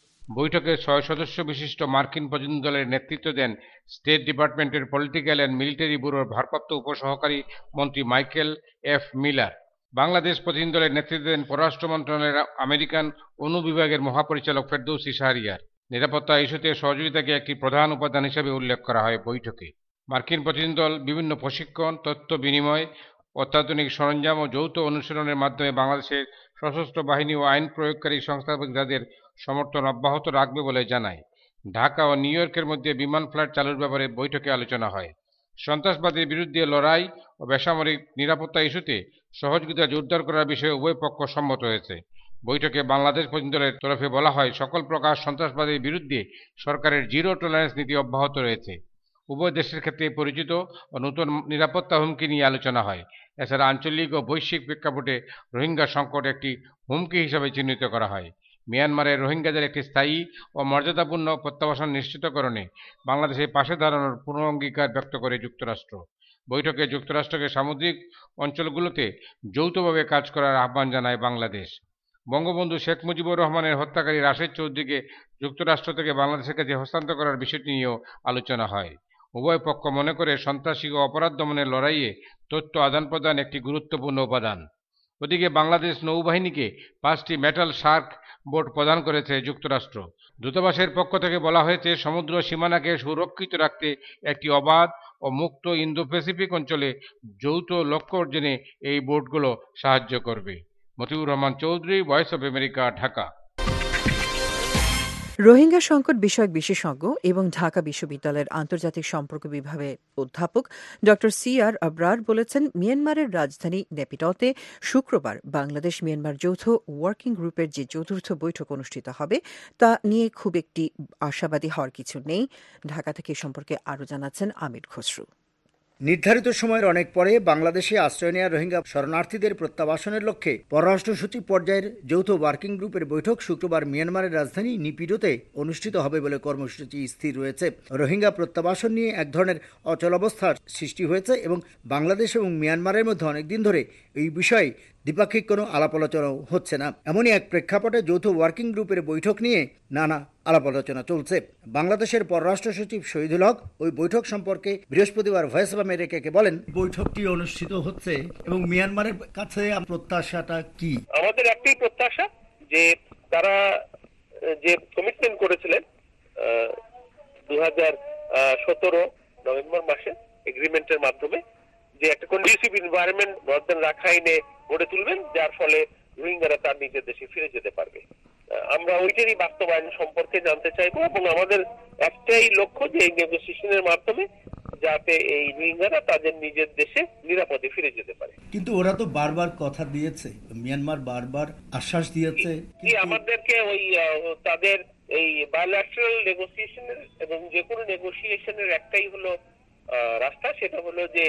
বৈঠকে ছয় সদস্য বিশিষ্ট মার্কিন প্রতিনিধি দলের নেতৃত্ব দেন স্টেট ডিপার্টমেন্টের পলিটিক্যাল অ্যান্ড মিলিটারি ব্যুরোর ভারপ্রাপ্ত উপসহকারী মন্ত্রী মাইকেল এফ মিলার। বাংলাদেশ প্রতিনিধি দলের নেতৃত্ব দেন পররাষ্ট্র মন্ত্রণালয়ের আমেরিকান অনুবিভাগের মহাপরিচালক ফেরদৌসী শাহরিয়ার। নিরাপত্তা ইস্যুতে সহযোগিতাকে একটি প্রধান উপাদান হিসেবে উল্লেখ করা হয় বৈঠকে। মার্কিন প্রতিনিধি দল বিভিন্ন প্রশিক্ষণ, তথ্য বিনিময়, অত্যাধুনিক সরঞ্জাম ও যৌথ অনুশীলনের মাধ্যমে বাংলাদেশের সশস্ত্র বাহিনী ও আইন প্রয়োগকারী সংস্থাদের সমর্থন অব্যাহত রাখবে বলে জানায়। ঢাকা ও নিউ ইয়র্কের মধ্যে বিমান ফ্লাইট চালুর ব্যাপারে বৈঠকে আলোচনা হয়। সন্ত্রাসবাদের বিরুদ্ধে লড়াই ও বেসামরিক নিরাপত্তা ইস্যুতে সহযোগিতা জোরদার করার বিষয়ে উভয় পক্ষ সম্মত হয়েছে। বৈঠকে বাংলাদেশ প্রতিনিধি দলের তরফে বলা হয়, সকল প্রকার সন্ত্রাসবাদের বিরুদ্ধে সরকারের জিরো টলারেন্স নীতি অব্যাহত রয়েছে। উভয় দেশের ক্ষেত্রে পরিচিত ও নতুন নিরাপত্তা হুমকি নিয়ে আলোচনা হয়। এছাড়া আঞ্চলিক ও বৈশ্বিক প্রেক্ষাপটে রোহিঙ্গা সংকট একটি হুমকি হিসাবে চিহ্নিত করা হয়। মিয়ানমারের রোহিঙ্গাদের একটি স্থায়ী ও মর্যাদাপূর্ণ প্রত্যাবাসন নিশ্চিতকরণে বাংলাদেশের পাশে দাঁড়ানোর পূর্ণ অঙ্গীকার ব্যক্ত করে যুক্তরাষ্ট্র। বৈঠকে যুক্তরাষ্ট্রকে সামুদ্রিক অঞ্চলগুলোতে যৌথভাবে কাজ করার আহ্বান জানায় বাংলাদেশ। বঙ্গবন্ধু শেখ মুজিবুর রহমানের হত্যাকারী রাশেদ চৌধুরীকে যুক্তরাষ্ট্র থেকে বাংলাদেশের কাছে হস্তান্তর করার বিষয়টি নিয়েও আলোচনা হয়। উভয় পক্ষ মনে করে সন্ত্রাসী ও অপরাধ দমনের লড়াইয়ে তথ্য আদান প্রদান একটি গুরুত্বপূর্ণ উপাদান। ওদিকে বাংলাদেশ নৌবাহিনীকে পাঁচটি মেটাল শার্ক বোট প্রদান করেছে যুক্তরাষ্ট্র। দূতাবাসের পক্ষ থেকে বলা হয়েছে, সমুদ্র সীমানাকে সুরক্ষিত রাখতে একটি অবাধ ও মুক্ত ইন্দো প্যাসিফিক অঞ্চলে যৌথ লক্ষ্য অর্জনে এই বোটগুলো সাহায্য করবে। Motiur Rahman Chowdhury, voice of America, Dhaka. Rohingya সংকট বিষয়ক বিশেষজ্ঞ এবং ঢাকা বিশ্ববিদ্যালয়ের আন্তর্জাতিক সম্পর্ক বিভাগের অধ্যাপক ড সি আর আবরার বলেছেন, মিয়ানমারের রাজধানী নেপিডতে শুক্রবার বাংলাদেশ মিয়ানমার যৌথ ওয়ার্কিং গ্রুপের যে চতুর্থ বৈঠক অনুষ্ঠিত হবে তা নিয়ে খুব একটি আশাবাদী হওয়ার কিছু নেই। ঢাকা থেকে এ সম্পর্কে আরও জানাচ্ছেন আমির খসরু। নির্ধারিত সময়ের অনেক পরে বাংলাদেশে আশ্রয় নেওয়া রোহিঙ্গা শরণার্থীদের প্রত্যাবাসনের লক্ষ্যে পররাষ্ট্র সচিব পর্যায়ের যৌথ ওয়ার্কিং গ্রুপের বৈঠক শুক্রবার মিয়ানমারের রাজধানী নিপিডোতে অনুষ্ঠিত হবে বলে কর্মসূচি স্থির রয়েছে। রোহিঙ্গা প্রত্যাবাসন নিয়ে এক ধরনের অচলাবস্থার সৃষ্টি হয়েছে এবং বাংলাদেশ এবং মিয়ানমারের মধ্যে অনেকদিন ধরে এই বিষয়ে দ্বিপাক্ষিক কোনো আলাপ আলোচনাও হচ্ছে না। এমনই এক প্রেক্ষাপটে যৌথ ওয়ার্কিং গ্রুপের বৈঠক নিয়ে নানা আলাপ আলোচনা চলছে। বাংলাদেশের পররাষ্ট্র সচিব শহীদুল হক ওই বৈঠক সম্পর্কে বৃহস্পতিবার ভয়েস অব আমেরিকাকে বলেন, বৈঠকটি অনুষ্ঠিত হচ্ছে এবং মিয়ানমারের কাছে প্রত্যাশাটা কি? আমাদের একটাই প্রত্যাশা যে তারা যে কমিটমেন্ট করেছিলেন দু হাজার সতেরো নভেম্বর মাসে, এগ্রিমেন্টের মাধ্যমে যে একটা কন্ডিউসিভ এনভায়রনমেন্ট নর্দার্ন রাখাইনে গড়ে তুলবেন, যার ফলে রোহিঙ্গারা তার নিজের দেশে ফিরে যেতে পারবে। আমরা ওইটারই বাস্তবায়ন সম্পর্কে জানতে চাইবো এবং আমাদের একটাই লক্ষ্য যে এই নেগোসিয়েশনের মাধ্যমে যাতে এই রোহিঙ্গারা তাদের নিজের দেশে নিরাপদে ফিরে যেতে পারে। কিন্তু ওরা তো বারবার কথা দিয়েছে, মিয়ানমার বারবার আশ্বাস দিয়েছে কি আমাদেরকে ওই তাদের এই বায়োল্যাটারাল নেগোসিয়েশনের এবং যে কোনো নেগোসিয়েশনের একটাই হলো রাস্তা, সেটা হলো যে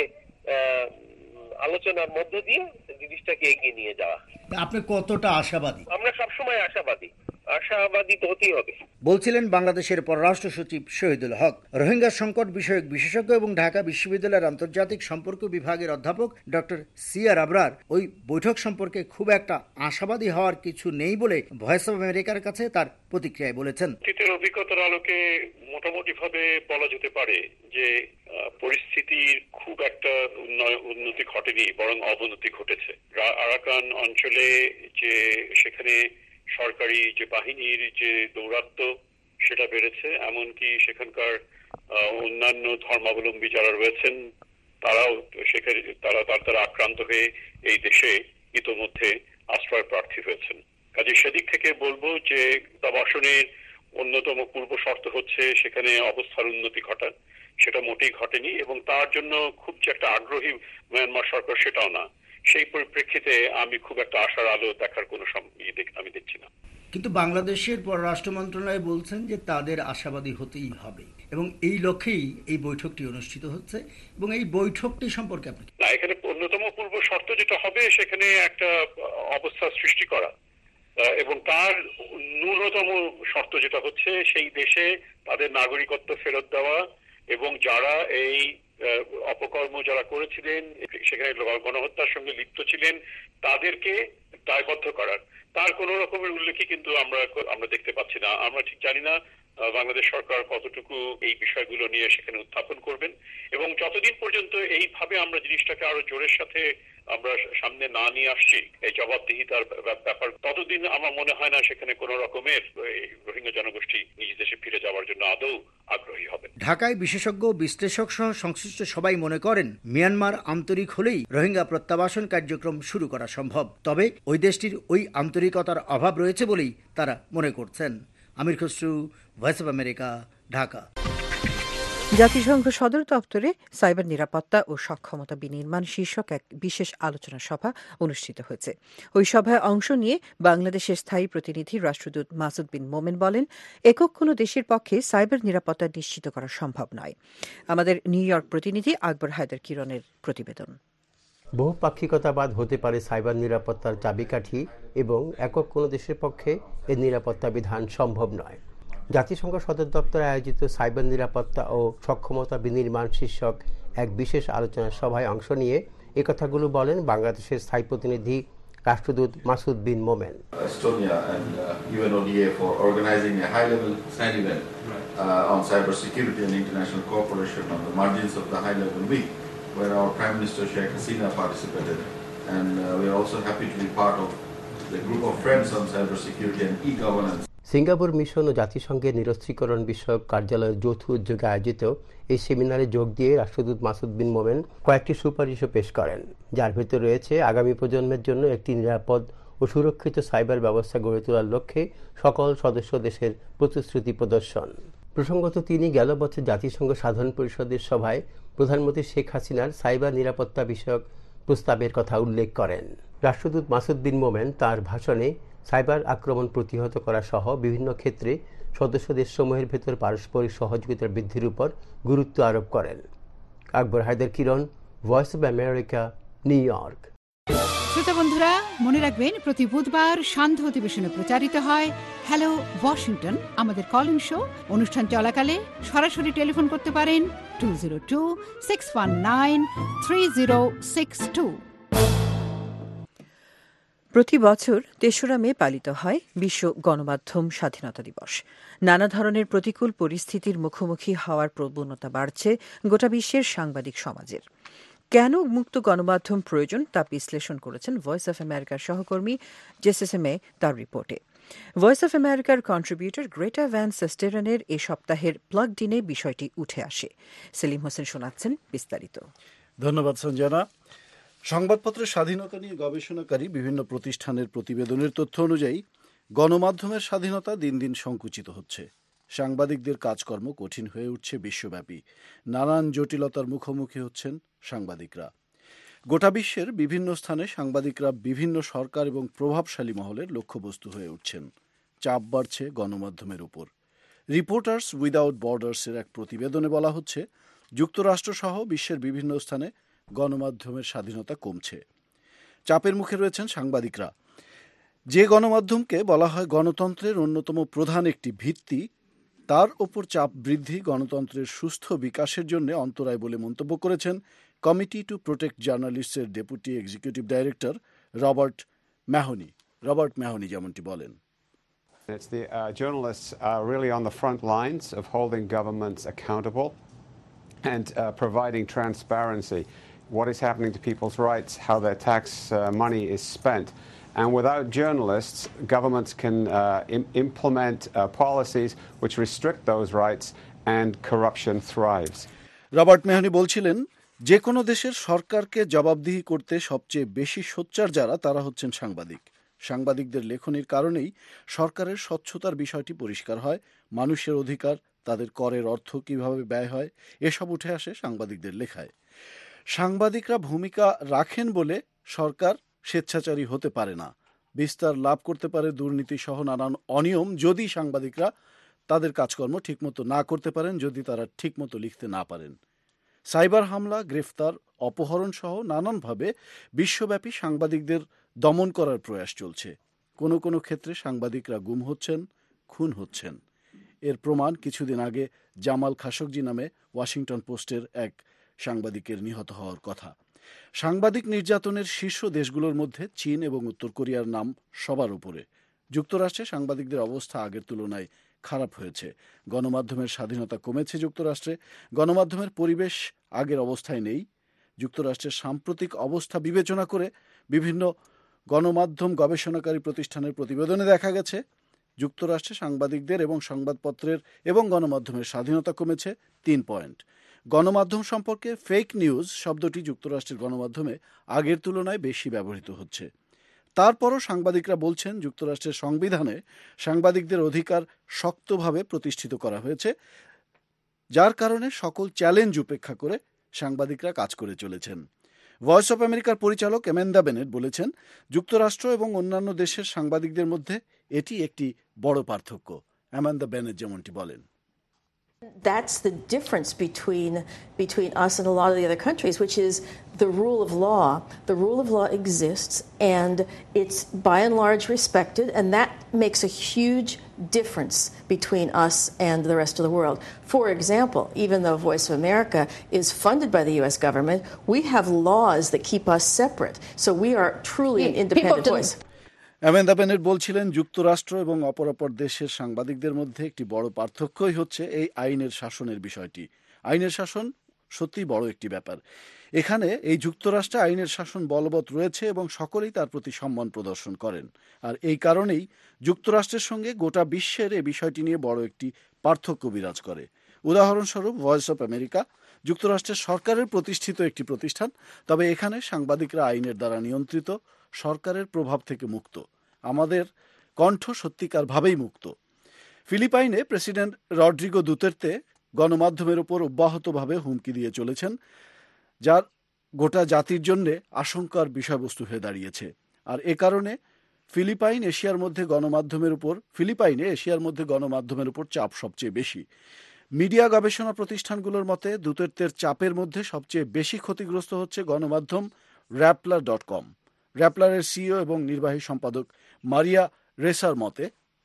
আলোচনার মধ্য দিয়ে জিনিসটাকে এগিয়ে নিয়ে যাওয়া। আপনি কতটা আশাবাদী? আমরা সবসময় আশাবাদী, আশাবাদী তো হতেই হবে। বলছিলেন বাংলাদেশের পররাষ্ট্র সচিব শহীদুল হক। রোহিঙ্গা সংকট বিষয়ক বিশেষজ্ঞ এবং ঢাকা বিশ্ববিদ্যালয়ের আন্তর্জাতিক সম্পর্ক বিভাগের অধ্যাপক ডক্টর সিয়ার আবরার ওই বৈঠক সম্পর্কে খুব একটা আশাবাদী হওয়ার কিছু নেই বলে ভয়েস অব আমেরিকার কাছে তার প্রতিক্রিয়ায় বলেছেন, অতীতের অভিজ্ঞতার আলোকে মোটামুটি ভাবে বলা যেতে পারে যে পরিস্থিতির খুব একটা উন্নতি ঘটেনি, বরং অবনতি ঘটেছে। আরাকান অঞ্চলে যে সেখানে সরকারি যে বাহিনীর যে দৌরাত্ম্য সেটা বেড়েছে, এমনকি সেখানকার অন্যান্য ধর্মাবলম্বী যারা রয়েছেন তারাও সেখানে তারা তার দ্বারা আক্রান্ত হয়ে এই দেশে ইতোমধ্যে আশ্রয় প্রার্থী হয়েছেন। কাজে সেদিক থেকে বলবো যে প্রত্যাবাসনের অন্যতম পূর্ব শর্ত হচ্ছে সেখানে অবস্থার উন্নতি ঘটা, সেটা মোটেই ঘটেনি এবং তার জন্য খুব যে একটা আগ্রহী মিয়ানমার সরকার সেটাও না। সেই পরিপ্রেক্ষিতে আমি খুব একটা আশার আলো দেখার কোনো আমি দেখছি না। কিন্তু বাংলাদেশের পররাষ্ট্র মন্ত্রণালয় বলছেন যে তাদের আশাবাদী হতেই হবে এবং এই লক্ষ্যেই এই বৈঠকটি অনুষ্ঠিত হচ্ছে এবং এই বৈঠকটি সম্পর্কে আপনি না, এখানে অন্যতম পূর্ব শর্ত যেটা হবে সেখানে একটা অবস্থা সৃষ্টি করা এবং তার ন্যূনতম শর্ত যেটা হচ্ছে সেই দেশে তাদের নাগরিকত্ব ফেরত দেওয়া এবং যারা এই অপকর্ম যারা করেছিলেন, সেখানে গণহত্যার সঙ্গে লিপ্ত ছিলেন, তাদেরকে দায়বদ্ধ করার। তার কোন রকমের উল্লেখই কিন্তু আমরা আমরা দেখতে পাচ্ছি না। আমরা ঠিক জানি না বাংলাদেশ সরকার কতটুকু এই বিষয়গুলো নিয়ে সেখানে উত্থাপন করবেন এবং যতদিন পর্যন্ত এইভাবে আমরা জিনিসটাকে আরো জোরের সাথে আমরা সামনে না নিয়ে আসছি এই জবাবদিহিতার ব্যাপার, ততদিন আমার মনে হয় না সেখানে কোন রকমের রোহিঙ্গা জনগোষ্ঠী নিজ দেশে ফিরে যাওয়ার জন্য আদৌ আগ্রহী হবে। ঢাকায় বিশেষজ্ঞ বিশ্লেষক সহ সংশ্লিষ্ট সবাই মনে করেন মিয়ানমার আন্তরিক হলেই রোহিঙ্গা প্রত্যাবাসন কার্যক্রম শুরু করা সম্ভব, তবে ওই দেশটির ওই আন্তরিকতার অভাব রয়েছে বলেই তারা মনে করছেন। Amir Khasru, voice of America, Dhaka. জাতিসংঘ সদর দপ্তরে সাইবার নিরাপত্তা ও সক্ষমতা বিনির্মাণ শীর্ষক এক বিশেষ আলোচনা সভা অনুষ্ঠিত হয়েছে। ওই সভায় অংশ নিয়ে বাংলাদেশের স্থায়ী প্রতিনিধি রাষ্ট্রদূত মাসুদ বিন মোমেন বলেন, একক কোনো দেশের পক্ষে সাইবার নিরাপত্তা নিশ্চিত করা সম্ভব নয়। আমাদের নিউ ইয়র্ক প্রতিনিধি আকবর হায়দার কিরণের প্রতিবেদন। বহুপাক্ষিকতাবাদ হতে পারে সাইবার নিরাপত্তার চাবিকাঠি এবং একক কোনো দেশের পক্ষে এর নিরাপত্তা বিধান সম্ভব নয়। জাতিসংঘ সদর দপ্তরে আয়োজিত সাইবার নিরাপত্তা ও সক্ষমতা বিনির্মাণ শীর্ষক এক বিশেষ আলোচনা সভায় অংশ নিয়ে এ কথাগুলো বলেন বাংলাদেশের স্থায়ী প্রতিনিধি রাষ্ট্রদূত Masud bin Momen. Estonia and uh, U N O D A for organizing a high-level side event uh, on cyber security and international cooperation on the margins of the high-level week, where our Prime Minister Sheikh Hasina participated, and uh, we are also happy to be part of the group of friends on cyber security and e-governance. Singapore mission ও জাতিসংঘের নিরস্ত্রীকরণ বিষয়ক কার্যালয়ের যৌথ উদ্যোগে আয়োজিত এই সেমিনারে যোগ দিয়ে রাষ্ট্রদূত মাসুদ বিন মোমেন কয়েকটি সুপারিশও পেশ করেন, যার ভেতর রয়েছে আগামী প্রজন্মের জন্য একটি নিরাপদ ও সুরক্ষিত সাইবার ব্যবস্থা গড়ে তোলার লক্ষ্যে সকল সদস্য দেশের প্রতিশ্রুতি প্রদর্শন। প্রসঙ্গত তিনি গেল বছর জাতিসংঘ সাধারণ পরিষদের সভায় প্রধানমন্ত্রী শেখ হাসিনার সাইবার নিরাপত্তা বিষয়ক প্রস্তাবের কথা উল্লেখ করেন। রাষ্ট্রদূত মাসুদ বিন মোমেন তার ভাষণে সাইবার আক্রমণ প্রতিহত করা সহ বিভিন্ন ক্ষেত্রে সদস্য দেশসমূহের ভেতর পারস্পরিক সহযোগিতা বৃদ্ধির উপর গুরুত্ব আরোপ করেন। Akbar Haider Kiron, voice of America, New York. শ্রোতা বন্ধুরা, মনে রাখবেন প্রতি বুধবার সান্ধ্য অধিবেশনে প্রচারিত হয় হ্যালো ওয়াশিংটন, আমাদের কলিং শো। অনুষ্ঠান চলাকালে সরাসরি টেলিফোন করতে পারেন two zero two six one nine three zero six two. প্রতি বছর তেসরা মে পালিত হয় বিশ্ব গণমাধ্যম স্বাধীনতা দিবস। নানা ধরনের প্রতিকূল পরিস্থিতির মুখোমুখি হওয়ার প্রবণতা বাড়ছে গোটা বিশ্বের সাংবাদিক সমাজের। কেন মুক্ত গণমাধ্যম প্রয়োজন তা বিশ্লেষণ করেছেন ভয়েস অফ আমেরিকার সহকর্মী জেসিসি মে তার রিপোর্টে। ভয়েস অফ আমেরিকার কন্ট্রিবিউটর গ্রেটা ভ্যান সেস্টেরনের এ সপ্তাহের প্লাগ ডিনে বিষয়টি উঠে আসে। সেলিম হোসেন শোনাচ্ছেন বিস্তারিত। ধন্যবাদ সঞ্জনা। সংবাদপত্রের স্বাধীনতা নিয়ে গবেষণাকারী বিভিন্ন প্রতিষ্ঠানের প্রতিবেদনের তথ্য অনুযায়ী গণমাধ্যমের স্বাধীনতা দিন দিন সংকুচিত হচ্ছে। সাংবাদিকদের কাজকর্ম কঠিন হয়ে উঠছে বিশ্বব্যাপী। নানান জটিলতার মুখোমুখি হচ্ছেন সাংবাদিকরা। গোটা বিশ্বের বিভিন্ন স্থানে সাংবাদিকরা বিভিন্ন সরকার এবং প্রভাবশালী মহলের লক্ষ্যবস্তু হয়ে উঠছেন। চাপ বাড়ছে গণমাধ্যমের উপর। রিপোর্টার্স উইদাউট বর্ডার্সের এক প্রতিবেদনে বলা হচ্ছে, যুক্তরাষ্ট্রসহ বিশ্বের বিভিন্ন স্থানে গণমাধ্যমের স্বাধীনতা কমছে। চাপের মুখে রয়েছেন সাংবাদিকরা। যে গণমাধ্যমকে বলা হয় গণতন্ত্রের অন্যতম প্রধান একটি ভিত্তি, তার ওপর চাপ বৃদ্ধি গণতন্ত্রের সুস্থ বিকাশের জন্য অন্তরায় বলে মন্তব্য করেছেন কমিটি টু প্রোটেক্ট জার্নালিস্টসের deputy executive director Robert Mahoney. Robert Mahoney যেমনটি বলেন, It's the uh, journalists are really on the front lines of holding governments accountable and uh, providing transparency, what is happening to people's rights, how their tax uh, money is spent. And without journalists, governments can uh, im- implement uh, policies which restrict those rights and corruption thrives. Robert Mahoney বলছিলেন, যে কোনো দেশের সরকারকে জবাবদিহি করতে সবচেয়ে বেশি সোচ্চার যারা, তারা হচ্ছেন সাংবাদিক। সাংবাদিকদের লেখনির কারণেই সরকারের স্বচ্ছতার বিষয়টি পরিষ্কার হয়। মানুষের অধিকার, তাদের করের অর্থ কিভাবে ব্যয় হয়, এসব উঠে আসে সাংবাদিকদের লেখায়। সাংবাদিকরা ভূমিকা রাখেন বলে সরকার স্বেচ্ছাচারী হতে পারে না। বিস্তার লাভ করতে পারে দুর্নীতি সহ নানান অনিয়ম যদি সাংবাদিকরা তাদের কাজকর্ম ঠিকমতো না করতে পারেন, যদি তারা ঠিকমতো লিখতে না পারেন। সাইবার হামলা, গ্রেফতার, অপহরণ সহ নানানভাবে বিশ্বব্যাপী সাংবাদিকদের দমন করার প্রয়াস চলছে। কোনো কোনো ক্ষেত্রে সাংবাদিকরা গুম হচ্ছেন, খুন হচ্ছেন। এর প্রমাণ কিছুদিন আগে জামাল খাশোগজি নামে ওয়াশিংটন পোস্টের এক সাংবাদিকের নিহত হওয়ার কথা। সাংবাদিক নির্যাতনের শীর্ষ দেশগুলোর মধ্যে চীন এবং উত্তর কোরিয়ার নাম সবার উপরে। যুক্তরাষ্ট্রে সাংবাদিকদের অবস্থা আগের তুলনায় খারাপ হয়েছে। গণমাধ্যমের স্বাধীনতা কমেছে যুক্তরাষ্ট্রে। গণমাধ্যমের পরিবেশ আগের অবস্থায় নেই। যুক্তরাষ্ট্রের সাম্প্রতিক অবস্থা বিবেচনা করে বিভিন্ন গণমাধ্যম গবেষণাকারী প্রতিষ্ঠানের প্রতিবেদনে দেখা গেছে, যুক্তরাষ্ট্রে সাংবাদিকদের এবং সংবাদপত্রের এবং গণমাধ্যমের স্বাধীনতা কমেছে তিন পয়েন্ট। গণমাধ্যম সম্পর্কে ফেক নিউজ শব্দটি যুক্তরাষ্ট্রের গণমাধ্যমে আগের তুলনায় বেশি ব্যবহৃত হচ্ছে। তারপরও সাংবাদিকরা বলছেন, যুক্তরাষ্ট্রের সংবিধানে সাংবাদিকদের অধিকার শক্তভাবে প্রতিষ্ঠিত করা হয়েছে, যার কারণে সকল চ্যালেঞ্জ উপেক্ষা করে সাংবাদিকরা কাজ করে চলেছেন। ভয়েস অফ আমেরিকার পরিচালক অ্যামেন্ডা বেনেট বলেছেন, যুক্তরাষ্ট্র এবং অন্যান্য দেশের সাংবাদিকদের মধ্যে এটি একটি বড় পার্থক্য। অ্যামেন্ডা বেনেট যেমনটি বলেন, That's the difference between between us and a lot of the other countries, which is the rule of law. The rule of law exists, and it's by and large respected, and that makes a huge difference between us and the rest of the world. For example, even though Voice of America is funded by the U S government, we have laws that keep us separate. So we are truly an independent voice. Amanda Bennett বলছিলেন, যুক্তরাষ্ট্র এবং অপর অপর দেশের সাংবাদিকদের মধ্যে একটি বড় পার্থক্যই হচ্ছে এই আইনের শাসনের বিষয়টি। আইনের শাসন সত্যি বড় একটি ব্যাপার। এখানে এই যুক্তরাষ্ট্রে আইনের শাসন বলবৎ রয়েছে এবং সকলেই তার প্রতি সম্মান প্রদর্শন করেন। আর এই কারণেই যুক্তরাষ্ট্রের সঙ্গে গোটা বিশ্বের এই বিষয়টি নিয়ে বড় একটি পার্থক্য বিরাজ করে। উদাহরণস্বরূপ, ভয়েস অফ আমেরিকা যুক্তরাষ্ট্রের সরকারের প্রতিষ্ঠিত একটি প্রতিষ্ঠান, তবে এখানে সাংবাদিকরা আইনের দ্বারা নিয়ন্ত্রিত, সরকারের প্রভাব থেকে মুক্ত। আমাদের কণ্ঠ সত্যিকারভাবেই মুক্ত। ফিলিপাইনে প্রেসিডেন্ট রড্রিগো দুতের্তে গণমাধ্যমের ওপর অব্যাহতভাবে হুমকি দিয়ে চলেছেন, যার গোটা জাতির জন্য আশঙ্কার বিষয়বস্তু হয়ে দাঁড়িয়েছে। আর এ কারণে ফিলিপাইন এশিয়ার মধ্যে গণমাধ্যমের উপর ফিলিপাইনে এশিয়ার মধ্যে গণমাধ্যমের উপর চাপ সবচেয়ে বেশি। মিডিয়া গবেষণা প্রতিষ্ঠানগুলোর মতে দুতের্তের চাপের মধ্যে সবচেয়ে বেশি ক্ষতিগ্রস্ত হচ্ছে গণমাধ্যম র্যাপলার ডট কম। র্যাপলারের সিইও এবং নির্বাহী সম্পাদক মারিয়া রেসার মতে,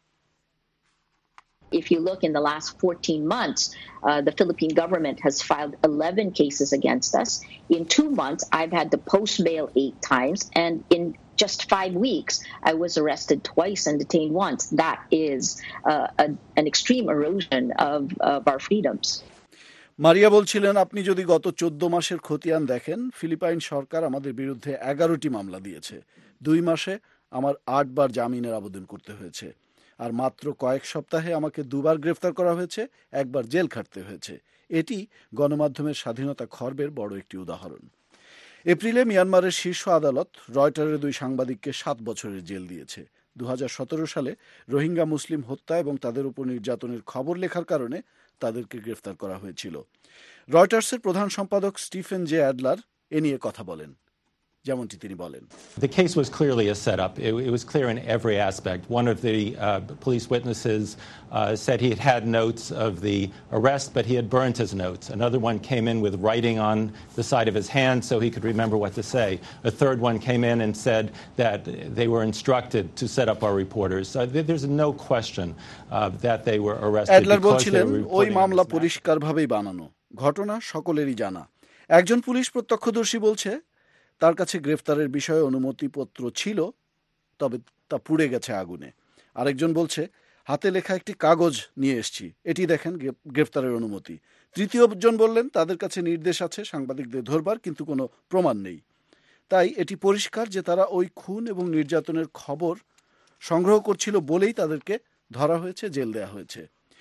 If you look in the last fourteen months, uh, the Philippine government has filed eleven cases against us. In two months, I've had to post bail eight times, and in just five weeks, I was arrested twice and detained once. That is uh, a, an extreme erosion of, of our freedoms. Maria বলছিলেন, আপনি যদি গত চোদ্দ মাসের খতিয়ান দেখেন, ফিলিপাইন সরকার আমাদের বিরুদ্ধে এগারোটি মামলা দিয়েছে। দুই মাসে আমার আটবার জামিনের আবেদন করতে হয়েছে, আর মাত্র কয়েক সপ্তাহে আমাকে দুবার গ্রেফতার করা হয়েছে, একবার জেল খাটতে হয়েছে। এটি গণমাধ্যমের স্বাধীনতা খর্বের বড় একটি উদাহরণ। এপ্রিলে মিয়ানমারের শীর্ষ আদালত রয়টারের দুই সাংবাদিককে সাত বছরের জেল দিয়েছে। দু হাজার সতেরো সালে রোহিঙ্গা মুসলিম হত্যা এবং তাদের উপর নির্যাতনের খবর লেখার কারণে তাদেরকে গ্রেফতার করা হয়েছিল। রয়টার্সের প্রধান সম্পাদক স্টিফেন জে অ্যাডলার এ নিয়ে কথা বলেন, যেমনটি তিনি বলেন। The case was clearly a setup. It, it was clear in every aspect. One of the uh, police witnesses uh, said he had had notes of the arrest, but he had burned his notes. Another one came in with writing on the side of his hand so he could remember what to say. A third one came in and said that they were instructed to set up our reporters. So there's no question uh, that they were arrested Adler because বলছিলেন, they were ওই reporting মামলা on this matter. পরিষ্কারভাবেই বানানো, ঘটনা সকলেরই জানা। একজন পুলিশ প্রত্যক্ষদর্শী বলছে, তার কাছে গ্রেফতারের বিষয়ে অনুমতিপত্র ছিল, তবে তা পুড়ে গেছে আগুনে। আরেকজন বলছে, হাতে লেখা একটি কাগজ নিয়ে এসেছি, এটি দেখেন গ্রেফতারের অনুমতি। তৃতীয় জন বললেন, তাদের কাছে নির্দেশ আছে সাংবাদিকদের ধরবার, কিন্তু কোনো প্রমাণ নেই। তাই এটি পরিষ্কার যে তারা ওই খুন এবং নির্যাতনের খবর সংগ্রহ করছিল বলেই তাদেরকে ধরা হয়েছে, জেল দেওয়া হয়েছে।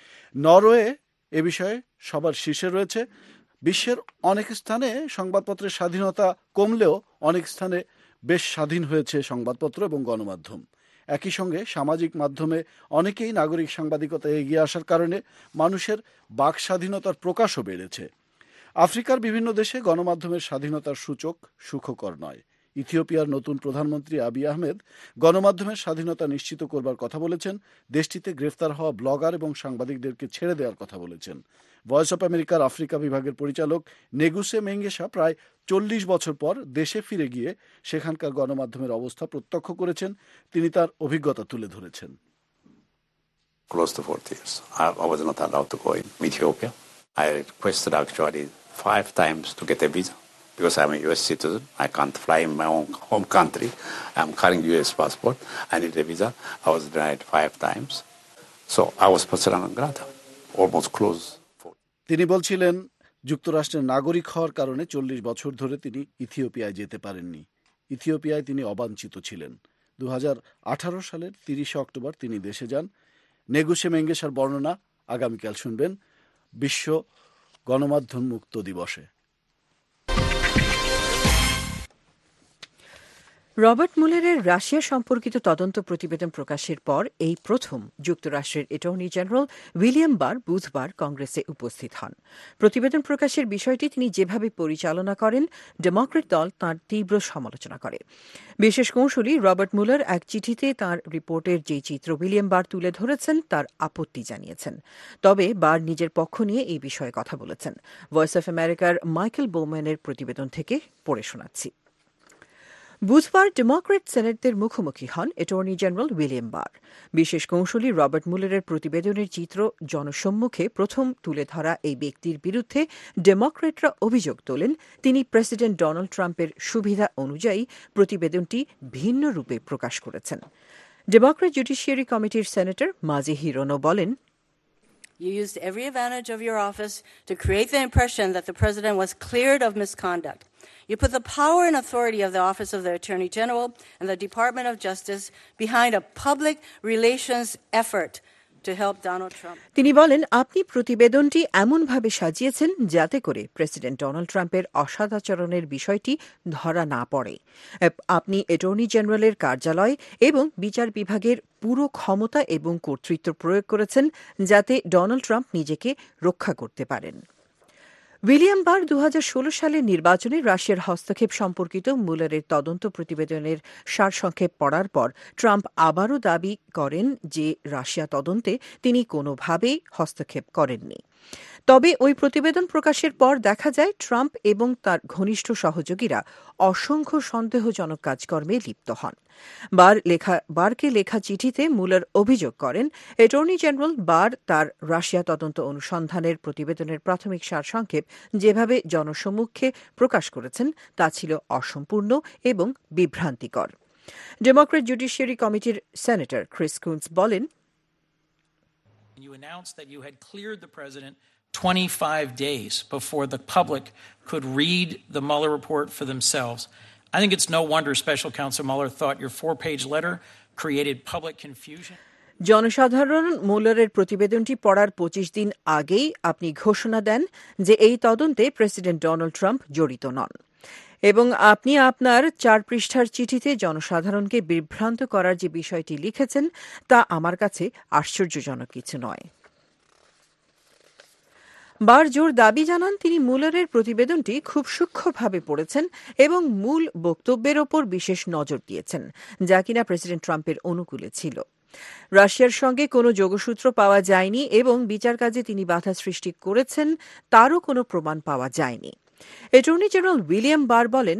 নরওয়ে এ বিষয়ে সবার শীর্ষে রয়েছে। বিশ্বের অনেক স্থানে সংবাদপত্রের স্বাধীনতা কমলেও অনেক স্থানে বেশ স্বাধীন হয়েছে সংবাদপত্র এবং গণমাধ্যম। একই সঙ্গে সামাজিক মাধ্যমে অনেকেই নাগরিক সাংবাদিকতায় এগিয়ে আসার কারণে মানুষের বাক স্বাধীনতার প্রকাশও বেড়েছে। আফ্রিকার বিভিন্ন দেশে গণমাধ্যমের স্বাধীনতার সূচক সুখকর নয়। ইথিওপিয়ার নতুন প্রধানমন্ত্রী আবিই আহমেদ গণমাধ্যমের স্বাধীনতা নিশ্চিত করবার কথা বলেছেন। দেশটিতে গ্রেফতার হওয়া ব্লগার এবং সাংবাদিকদেরকে ছেড়ে দেওয়ার কথা বলেছেন। ভয়েস অব আমেরিকার আফ্রিকা বিভাগের পরিচালক নেগুসে মেঙ্গেসা প্রায় চল্লিশ বছর পর দেশে ফিরে গিয়ে সেখানকার গণমাধ্যমের অবস্থা প্রত্যক্ষ করেছেন। তিনি তার অভিজ্ঞতা তুলে ধরেছেন। Close to forty years. I, I was not allowed to go in Ethiopia. I requested actually five times to get a visa because I'm a U S citizen. I can't fly in my own home country. I'm carrying U S passport. I need a visa. I was denied five times. So I was persona non grata, almost close. তিনি বলছিলেন, যুক্তরাষ্ট্রের নাগরিক হওয়ার কারণে চল্লিশ বছর ধরে তিনি ইথিওপিয়ায় যেতে পারেননি। ইথিওপিয়ায় তিনি অবাঞ্ছিত ছিলেন। দু হাজার আঠারো সালের তিরিশে অক্টোবর তিনি দেশে যান। নেগুসে মেঙ্গেসার বর্ণনা আগামীকাল শুনবেন বিশ্ব গণমাধ্যম মুক্ত দিবসে। রবার্ট মুলারের রাশিয়া সম্পর্কিত তদন্ত প্রতিবেদন প্রকাশের পর এই প্রথম যুক্তরাষ্ট্রের অ্যাটর্নি জেনারেল উইলিয়াম বার বুধবার কংগ্রেসে উপস্থিত হন। প্রতিবেদন প্রকাশের বিষয়টি তিনি যেভাবে পরিচালনা করেন, ডেমোক্র্যাট দল তাঁর তীব্র সমালোচনা করে। বিশেষ কৌঁসুলি রবার্ট মুলার এক চিঠিতে তাঁর রিপোর্টের যে চিত্র উইলিয়াম বার তুলে ধরেছেন তার আপত্তি জানিয়েছেন। তবে বার নিজের পক্ষ নিয়ে এই বিষয়ে কথা বলেছেন। ভয়েস অব আমেরিকার মাইকেল বোম্যানের প্রতিবেদন থেকে পড়ে শোনাচ্ছি। বুধবার ডেমোক্র্যাট সেনেটদের মুখোমুখি হন অ্যাটর্নি জেনারেল উইলিয়াম বার। বিশেষ কৌঁসুলি রবার্ট মুলারের প্রতিবেদনের চিত্র জনসম্মুখে প্রথম তুলে ধরা এই ব্যক্তির বিরুদ্ধে ডেমোক্র্যাটরা অভিযোগ তোলেন, তিনি প্রেসিডেন্ট ডোনাল্ড ট্রাম্পের সুবিধা অনুযায়ী প্রতিবেদনটি ভিন্ন রূপে প্রকাশ করেছেন। ডেমোক্র্যাট জুডিশিয়ারি কমিটির সেনেটর মাজি হিরোনো বলেন, You used every advantage of your office to create the impression that the president was cleared of misconduct. You put the power and authority of the Office of the Attorney General and the Department of Justice behind a public relations effort to help Donald Trump. তিনি বলেন, আপনি প্রতিবেদনটি এমনভাবে সাজিয়েছেন যাতে করে প্রেসিডেন্ট ডোনাল্ড ট্রাম্পের অসদাচরণের বিষয়টি ধরা না পড়ে। আপনি অ্যাটর্নি জেনারেলের কার্যালয় এবং বিচার বিভাগের পুরো ক্ষমতা এবং কর্তৃত্ব প্রয়োগ করেছেন যাতে ডোনাল্ড ট্রাম্প নিজেকে রক্ষা করতে পারেন। উইলিয়াম বার দু হাজার ষোলো সালের নির্বাচনে রাশিয়ার হস্তক্ষেপ সম্পর্কিত মুলারের তদন্ত প্রতিবেদনের সারসংক্ষেপ পড়ার পর ট্রাম্প আবারও দাবি করেন যে রাশিয়া তদন্তে তিনি কোনোভাবেই হস্তক্ষেপ করেননি। তবে ওই প্রতিবেদন প্রকাশের পর দেখা যায় ট্রাম্প এবং তার ঘনিষ্ঠ সহযোগীরা অসংখ্য সন্দেহজনক কাজকর্মে লিপ্ত হন। বার লেখা বারকে লেখা চিঠিতে মুলার অভিযোগ করেন, অ্যাটর্নি জেনারেল বার তার রাশিয়া তদন্ত অনুসন্ধানের প্রতিবেদনের প্রাথমিক সারসংক্ষেপ যেভাবে জনসম্মুখে প্রকাশ করেছেন তা ছিল অসম্পূর্ণ এবং বিভ্রান্তিকর। ডেমোক্র্যাট জুডিশিয়ারি কমিটির সেনেটর ক্রিস কুনস বলেন, You announced that you had cleared the president twenty-five days before the public could read the Mueller report for themselves. I think it's no wonder Special Counsel Mueller thought your four-page letter created public confusion. জনসাধারণ মুলারের প্রতিবেদনটি পড়ার পঁচিশ দিন আগেই আপনি ঘোষণা দেন যে এই তদন্তে প্রেসিডেন্ট ডোনাল্ড ট্রাম্প জড়িত নন এবং আপনি আপনার চার পৃষ্ঠার চিঠিতে জনসাধারণকে বিভ্রান্ত করার যে বিষয়টি লিখেছেন তা আমার কাছে আশ্চর্যজনক কিছু নয়। বার জোর দাবি জানান তিনি মুলারের প্রতিবেদনটি খুব সূক্ষ্মভাবে পড়েছেন এবং মূল বক্তব্যের ওপর বিশেষ নজর দিয়েছেন যা কিনা প্রেসিডেন্ট ট্রাম্পের অনুকূলে ছিল। রাশিয়ার সঙ্গে কোনো যোগসূত্র পাওয়া যায়নি এবং বিচার কাজে তিনি বাধা সৃষ্টি করেছেন তারও কোনো প্রমাণ পাওয়া যায়নি। অ্যাটর্নি জেনারেল উইলিয়াম বার বলেন,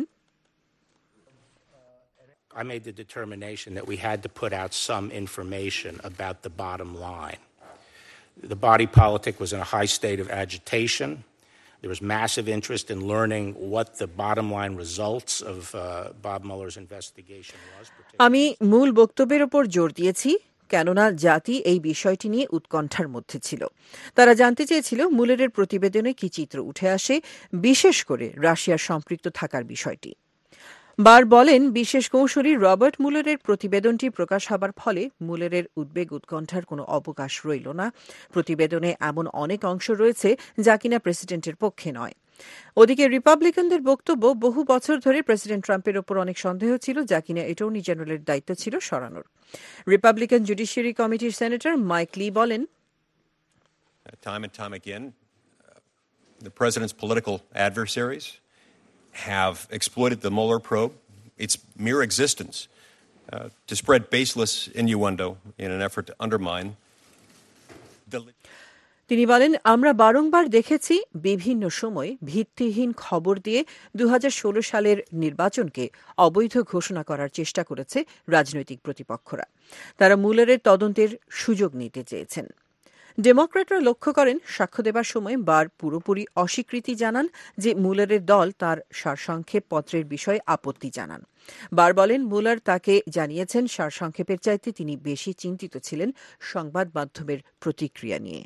I made the determination that we had to put out some information about the bottom line. The body politic was in a high state of agitation. There was massive interest in learning what the bottom line results of uh, Bob Mueller's investigation was. আমি মূল বক্তব্যের উপর জোর দিয়েছি কেননা জাতি এই বিষয়টি নিয়ে উৎকণ্ঠার মধ্যে ছিল। তারা জানতে চেয়েছিল মুলারের প্রতিবেদনে কি চিত্র উঠে আসে, বিশেষ করে রাশিয়ার সম্পৃক্ত থাকার বিষয়টি। বার বলেন, বিশেষ কৌঁসুলি রবার্ট মুলারের প্রতিবেদনটি প্রকাশ হবার ফলে মুলারের উদ্বেগ উৎকণ্ঠার কোনো অবকাশ রইল না। প্রতিবেদনে এমন অনেক অংশ রয়েছে যা কিনা প্রেসিডেন্টের পক্ষে নয়। ওদিকে রিপাবলিকানদের বক্তব্য, বহু বছর ধরে প্রেসিডেন্ট ট্রাম্পের ওপর অনেক সন্দেহ ছিল যা কিনা অ্যাটর্নি জেনারেলের দায়িত্ব ছিল সরানোর। রিপাবলিকান জুডিশিয়ারি কমিটির সেনেটর মাইক লি বলেন, Time and time again, the president's political adversaries have exploited the Mueller probe, its mere existence, uh, to spread baseless innuendo in an effort to undermine the... তিনি বলেন, আমরা বারংবার দেখেছি বিভিন্ন সময় ভিত্তিহীন খবর দিয়ে দু হাজার ষোলো সালের নির্বাচনকে অবৈধ ঘোষণা করার চেষ্টা করেছে রাজনৈতিক প্রতিপক্ষরা। তারা মুলারের তদন্তের সুযোগ নিতে চেয়েছেন। ডেমোক্র্যাটরা লক্ষ্য করেন, সাক্ষ্য দেবার সময় বার পুরোপুরি অস্বীকৃতি জানান যে মুলারের দল তার সারসংক্ষেপ পত্রের বিষয়ে আপত্তি জানান। বার বলেন, মুলার তাকে জানিয়েছেন সারসংক্ষেপের চাইতে তিনি বেশি চিন্তিত ছিলেন সংবাদ মাধ্যমের প্রতিক্রিয়া নিয়ে।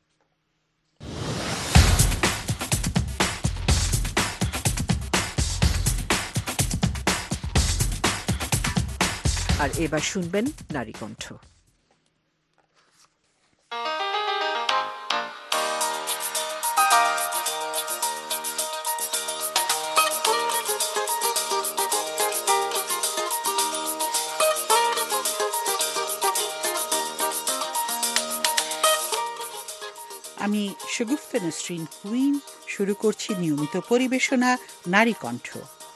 আর এবার শুনবেন নারী কণ্ঠ। আমি শগুফতা নসরিন কুইন শুরু করছি নিয়মিত পরিবেশনা নারী কণ্ঠ।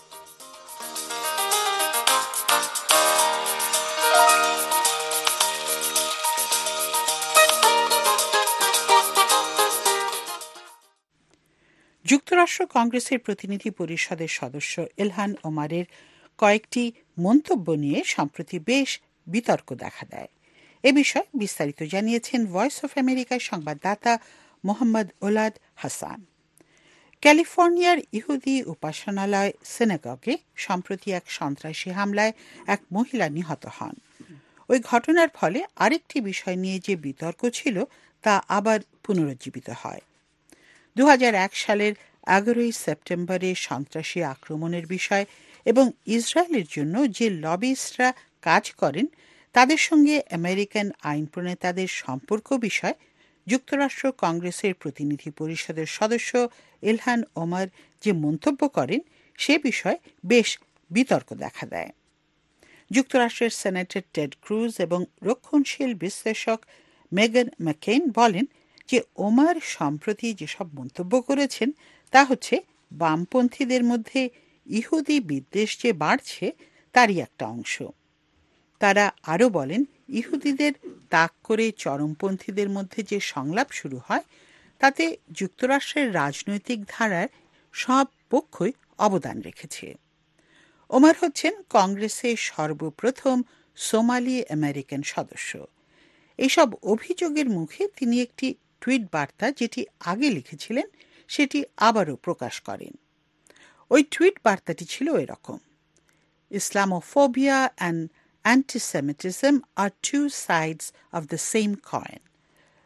যুক্তরাষ্ট্র কংগ্রেসের প্রতিনিধি পরিষদের সদস্য ইলহান ওমারের কয়েকটি মন্তব্য নিয়ে সম্প্রতি বেশ বিতর্ক দেখা দেয়। এ বিষয়ে বিস্তারিত জানিয়েছেন ভয়েস অফ আমেরিকার সংবাদদাতা মোহাম্মদ ওলাদ হাসান। ক্যালিফোর্নিয়ার ইহুদি উপাসনালয় সিনাগগে সম্প্রতি এক সন্ত্রাসী হামলায় এক মহিলা নিহত হন। ওই ঘটনার ফলে আরেকটি বিষয় নিয়ে যে বিতর্ক ছিল তা আবার পুনরুজ্জীবিত হয়। দু হাজার এক সালের এগারোই সেপ্টেম্বরে সন্ত্রাসী আক্রমণের বিষয় এবং ইসরায়েলের জন্য যে লবিস্টরা কাজ করেন তাদের সঙ্গে আমেরিকান আইন প্রণেতাদের সম্পর্ক বিষয় যুক্তরাষ্ট্র কংগ্রেসের প্রতিনিধি পরিষদের সদস্য ইলহান ওমর যে মন্তব্য করেন সে বিষয়ে বেশ বিতর্ক দেখা দেয়। যুক্তরাষ্ট্রের সেনেটর টেড ক্রুজ এবং রক্ষণশীল বিশ্লেষক মেগান ম্যাকেইন বলেন যে ওমর সম্প্রতি যেসব মন্তব্য করেছেন তা হচ্ছে বামপন্থীদের মধ্যে ইহুদি বিদ্বেষ যে বাড়ছে তারই একটা অংশ। তারা আরও বলেন, ইহুদিদের তাক করে চরমপন্থীদের মধ্যে যে সংলাপ শুরু হয় তাতে যুক্তরাষ্ট্রের রাজনৈতিক ধারার সব পক্ষই অবদান রেখেছে। ওমর হচ্ছেন কংগ্রেসের সর্বপ্রথম সোমালি আমেরিকান সদস্য। এইসব অভিযোগের মুখে তিনি একটি টুইট বার্তা যেটি আগে লিখেছিলেন সেটি আবারও প্রকাশ করেন। ওই টুইট বার্তাটি ছিল এরকম: Islamophobia and anti-Semitism are two sides of the same coin.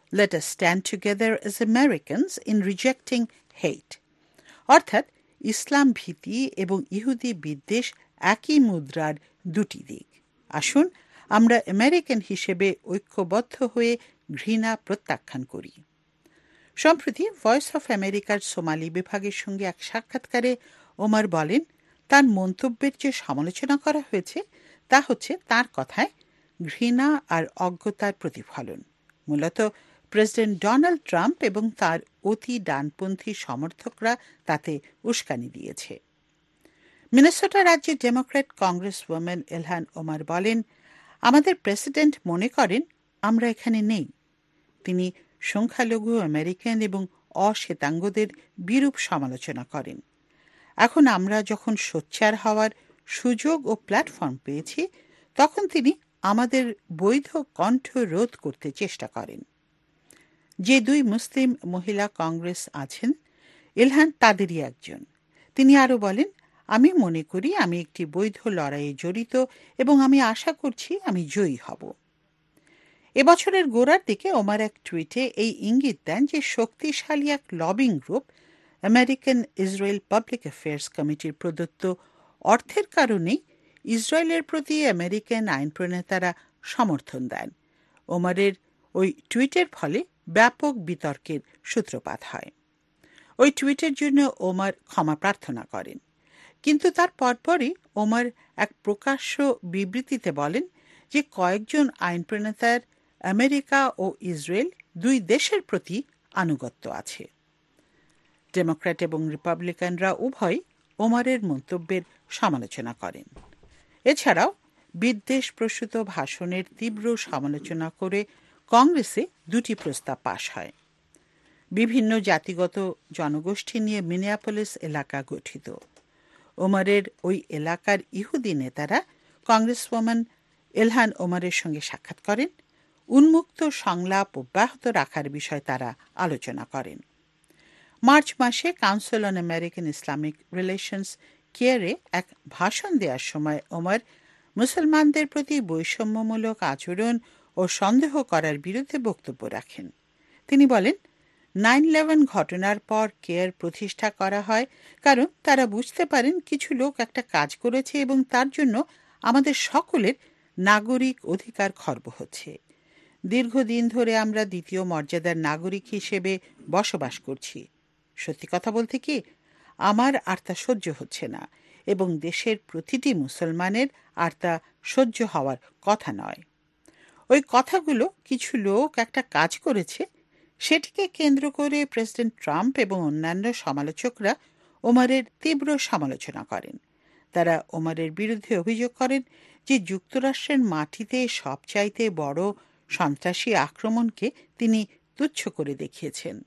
Let us stand together as Americans in rejecting hate. অর্থাৎ ইসলাম ভীতি এবং ইহুদি বিদ্বেষ একই মুদ্রার দুটি দিক। আসুন আমরা আমেরিকান হিসেবে ঐক্যবদ্ধ হয়ে ঘৃণা প্রত্যাখ্যান করি। সম্প্রতি ভয়েস অফ আমেরিকার সোমালি বিভাগের সঙ্গে এক সাক্ষাৎকারে ওমর বলেন, তার মন্তব্যের যে সমালোচনা করা হয়েছে তা হচ্ছে তার কথায় ঘৃণা আর অজ্ঞতার প্রতিফলন। মূলত প্রেসিডেন্ট ডোনাল্ড ট্রাম্প এবং তার অতি ডানপন্থী সমর্থকরা তাতে উস্কানি দিয়েছে। মিনেসোটা রাজ্যের Democrat congresswoman Ilhan Omar বলেন, আমাদের প্রেসিডেন্ট মনে করেন আমরা এখানে নেই। তিনি সংখ্যালঘু আমেরিকান এবং অশ্বেতাঙ্গদের বিরূপ সমালোচনা করেন। এখন আমরা যখন সোচ্চার হওয়ার সুযোগ ও প্ল্যাটফর্ম পেয়েছি, তখন তিনি আমাদের বৈধ কণ্ঠ রোধ করতে চেষ্টা করেন। যে দুই মুসলিম মহিলা কংগ্রেস আছেন, ইলহান তাদেরই একজন। তিনি আরও বলেন, আমি মনে করি আমি একটি বৈধ লড়াইয়ে জড়িত এবং আমি আশা করছি আমি জয়ী হব। এবছরের গোড়ার দিকে ওমর এক টুইটে এই ইঙ্গিত দেন যে শক্তিশালী এক lobbying group American Israel public affairs কমিটির প্রদত্ত অর্থের কারণেই ইসরায়েলের প্রতি আমেরিকান আইন প্রণেতারা সমর্থন দেন। ওমরের ওই টুইটের ফলে ব্যাপক বিতর্কের সূত্রপাত হয়। ওই টুইটের জন্য ওমর ক্ষমা প্রার্থনা করেন, কিন্তু তার পরপরই ওমর এক প্রকাশ্য বিবৃতিতে বলেন যে কয়েকজন আইন প্রণেতার আমেরিকা ও ইসরায়েল দুই দেশের প্রতি আনুগত্য আছে। ডেমোক্র্যাট এবং রিপাবলিকানরা উভয় ওমরের মন্তব্যের সমালোচনা করেন। এছাড়াও বিদ্বেষপ্রসূত ভাষণের তীব্র সমালোচনা করে কংগ্রেসে দুটি প্রস্তাব পাশ হয়। বিভিন্ন জাতিগত জনগোষ্ঠী নিয়ে মিনিয়াপোলিস এলাকা গঠিত। ওমরের ওই এলাকার ইহুদি নেতারা কংগ্রেসওয়ামান ইলহান ওমরের সঙ্গে সাক্ষাৎ করেন। উন্মুক্ত সংলাপ অব্যাহত রাখার বিষয়ে তারা আলোচনা করেন। মার্চ মাসে council on American Islamic relations কেয়ারে এক ভাষণ দেওয়ার সময় ওমর মুসলমানদের প্রতি বৈষম্যমূলক আচরণ ও সন্দেহ করার বিরুদ্ধে বক্তব্য রাখেন। তিনি বলেন, নাইন ইলেভেন ঘটনার পর কেয়ার প্রতিষ্ঠা করা হয় কারণ তারা বুঝতে পারেন কিছু লোক একটা কাজ করেছে এবং তার জন্য আমাদের সকলের নাগরিক অধিকার খর্ব হচ্ছে। দীর্ঘদিন ধরে আমরা দ্বিতীয় মর্যাদার নাগরিক হিসেবে বসবাস করছি। সত্যি কথা বলতে কি, আমার আর তা সহ্য হচ্ছে না এবং দেশের প্রতিটি মুসলমানের আর তা সহ্য হওয়ার কথা নয়। ওই কথাগুলো কিছু লোক একটা কাজ করেছে, সেটিকে কেন্দ্র করে প্রেসিডেন্ট ট্রাম্প এবং অন্যান্য সমালোচকরা ওমরের তীব্র সমালোচনা করেন। তারা ওমরের বিরুদ্ধে অভিযোগ করেন যে যুক্তরাষ্ট্রের মাটিতে সবচাইতে বড় সন্ত্রাসী আক্রমণকে তিনি তুচ্ছ করে দেখিয়েছেন।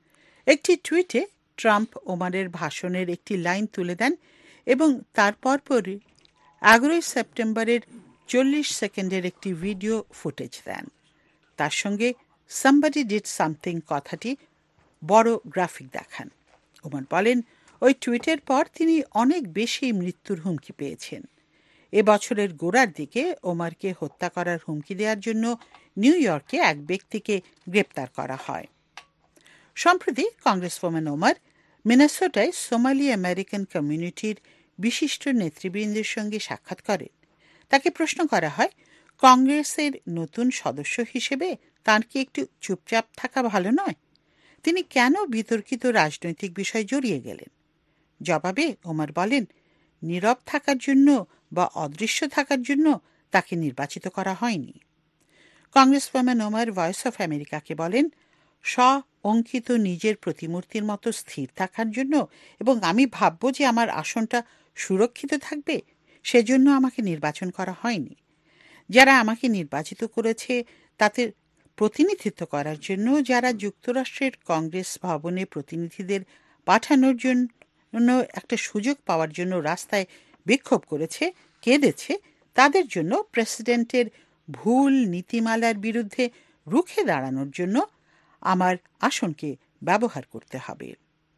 একটি টুইটে ট্রাম্প ওমরের ভাষণের একটি লাইন তুলে দেন এবং তারপর পরই এগারোই সেপ্টেম্বরের চল্লিশ সেকেন্ডের একটি ভিডিও ফুটেজ দেন। তার সঙ্গে সামবডি ডিড সামথিং কথাটি বড় গ্রাফিক দেখান। ওমর বলেন, ওই টুইটের পর তিনি অনেক বেশি মৃত্যুর হুমকি পেয়েছেন। এ বছরের গোড়ার দিকে ওমরকে হত্যা করার হুমকি দেওয়ার জন্য নিউ ইয়র্কে এক ব্যক্তিকে গ্রেপ্তার করা হয়। সম্প্রতি কংগ্রেসওয়ামান ওমর মিনেসোটায় সোমালি আমেরিকান কমিউনিটির বিশিষ্ট নেতৃবৃন্দের সঙ্গে সাক্ষাৎ করেন। তাকে প্রশ্ন করা হয়, কংগ্রেসের নতুন সদস্য হিসেবে তার কি একটু চুপচাপ থাকা ভালো নয়? তিনি কেন বিতর্কিত রাজনৈতিক বিষয় জড়িয়ে গেলেন? জবাবে ওমর বলেন, নীরব থাকার জন্য বা অদৃশ্য থাকার জন্য তাকে নির্বাচিত করা হয়নি। কংগ্রেসওয়ামান ওমর ভয়েস অফ আমেরিকাকে বলেন, স্ব অঙ্কিত নিজের প্রতিমূর্তির মতো স্থির থাকার জন্য এবং আমি ভাবব যে আমার আসনটা সুরক্ষিত থাকবে, সেজন্য আমাকে নির্বাচন করা হয়নি। যারা আমাকে নির্বাচিত করেছে তাদের প্রতিনিধিত্ব করার জন্য, যারা যুক্তরাষ্ট্রের কংগ্রেস ভবনে প্রতিনিধিদের পাঠানোর জন্য একটা সুযোগ পাওয়ার জন্য রাস্তায় বিক্ষোভ করেছে, কেঁদেছে, তাদের জন্য প্রেসিডেন্টের ভুল নীতিমালার বিরুদ্ধে রুখে দাঁড়ানোর জন্য আমার আসনকে ব্যবহার করতে হবে।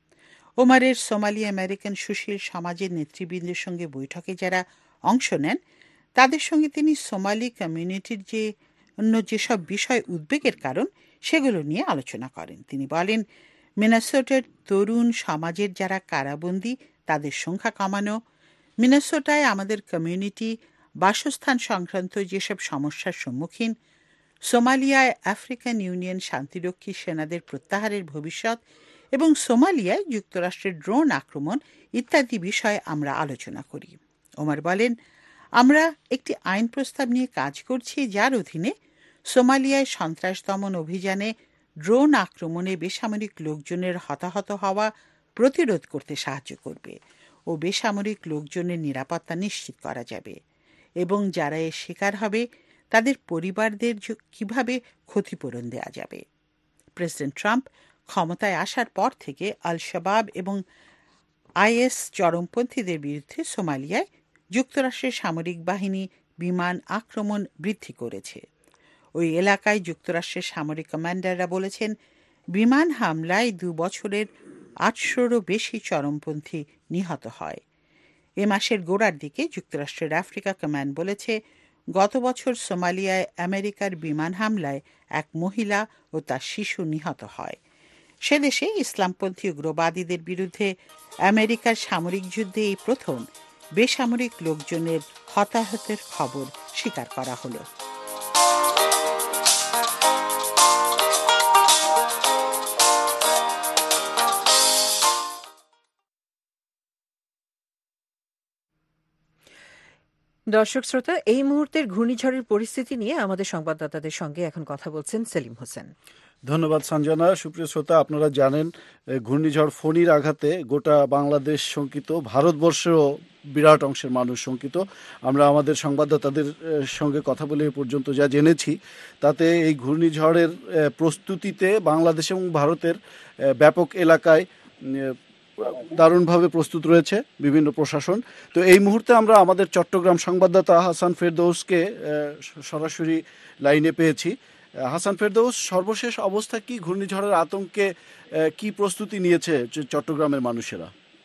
ওমরের সোমালি আমেরিকান সুশীল সমাজের নেতৃবৃন্দের সঙ্গে বৈঠকে যারা অংশ নেন, তাদের সঙ্গে তিনি সোমালি কমিউনিটির যে অন্য যেসব বিষয় উদ্বেগের কারণ সেগুলো নিয়ে আলোচনা করেন। তিনি বলেন, মিনেসোটার তরুণ সমাজের যারা কারাবন্দী তাদের সংখ্যা কমানো, মিনেসোটায় আমাদের কমিউনিটি বাসস্থান সংক্রান্ত যেসব সমস্যার সম্মুখীন, সোমালিয়ায় আফ্রিকান ইউনিয়ন শান্তিরক্ষী সেনাদের প্রত্যাহারের ভবিষ্যৎ এবং সোমালিয়ায় যুক্তরাষ্ট্রের ড্রোন আক্রমণ ইত্যাদি বিষয়ে আমরা আলোচনা করি। ওমর বলেন, আমরা একটি আইন প্রস্তাব নিয়ে কাজ করছি যার অধীনে সোমালিয়ায় সন্ত্রাস দমন অভিযানে ড্রোন আক্রমণে বেসামরিক লোকজনের হতাহত হওয়া প্রতিরোধ করতে সাহায্য করবে ও বেসামরিক লোকজনের নিরাপত্তা নিশ্চিত করা যাবে এবং যারা এর শিকার হবে তাদের পরিবারদের কিভাবে ক্ষতিপূরণ দেওয়া যাবে। প্রেসিডেন্ট ট্রাম্প ক্ষমতায় আসার পর থেকে আল শাবাব এবং আইএস চরমপন্থীদের বিরুদ্ধে সোমালিয়ায় যুক্তরাষ্ট্রের সামরিক বাহিনী বিমান আক্রমণ বৃদ্ধি করেছে। ওই এলাকায় যুক্তরাষ্ট্রের সামরিক কমান্ডাররা বলেছেন, বিমান হামলায় দু বছরের আটশোরও বেশি চরমপন্থী নিহত হয়। এ মাসের গোড়ার দিকে যুক্তরাষ্ট্রের আফ্রিকা কমান্ড বলেছে, গত বছর সোমালিয়ায় আমেরিকার বিমান হামলায় এক মহিলা ও তার শিশু নিহত হয়। সে দেশে ইসলামপন্থী উগ্রবাদীদের বিরুদ্ধে আমেরিকার সামরিক যুদ্ধে এই প্রথম বেসামরিক লোকজনের হতাহতের খবর স্বীকার করা হলো। দর্শক শ্রোতা, এই মুহূর্তের ঘূর্ণিঝড়ের পরিস্থিতি নিয়ে আমাদের সংবাদদাতাদের সঙ্গে এখন কথা বলছেন সেলিম হোসেন। ধন্যবাদ সঞ্জনা। সুপ্রিয় শ্রোতা, আপনারা জানেন ঘূর্ণিঝড় ফণীর আঘাতে গোটা বাংলাদেশ শঙ্কিত, ভারতবর্ষেও বিরাট অংশের মানুষ শঙ্কিত। আমরা আমাদের সংবাদদাতাদের সঙ্গে কথা বলে এ পর্যন্ত যা জেনেছি তাতে এই ঘূর্ণিঝড়ের প্রস্তুতিতে বাংলাদেশ এবং ভারতের ব্যাপক এলাকায় দারুণভাবে প্রস্তুত রয়েছে বিভিন্ন প্রশাসন। তো এই মুহূর্তে আমরা আমাদের চট্টগ্রাম সংবাদদাতা হাসান ফেরদৌসকে সরাসরি লাইনে পেয়েছি। হাসান ফেরদৌস, সর্বশেষ অবস্থা কি? ঘূর্ণিঝড়ের আতঙ্কে কি প্রস্তুতি নিয়েছে চট্টগ্রামের মানুষেরা?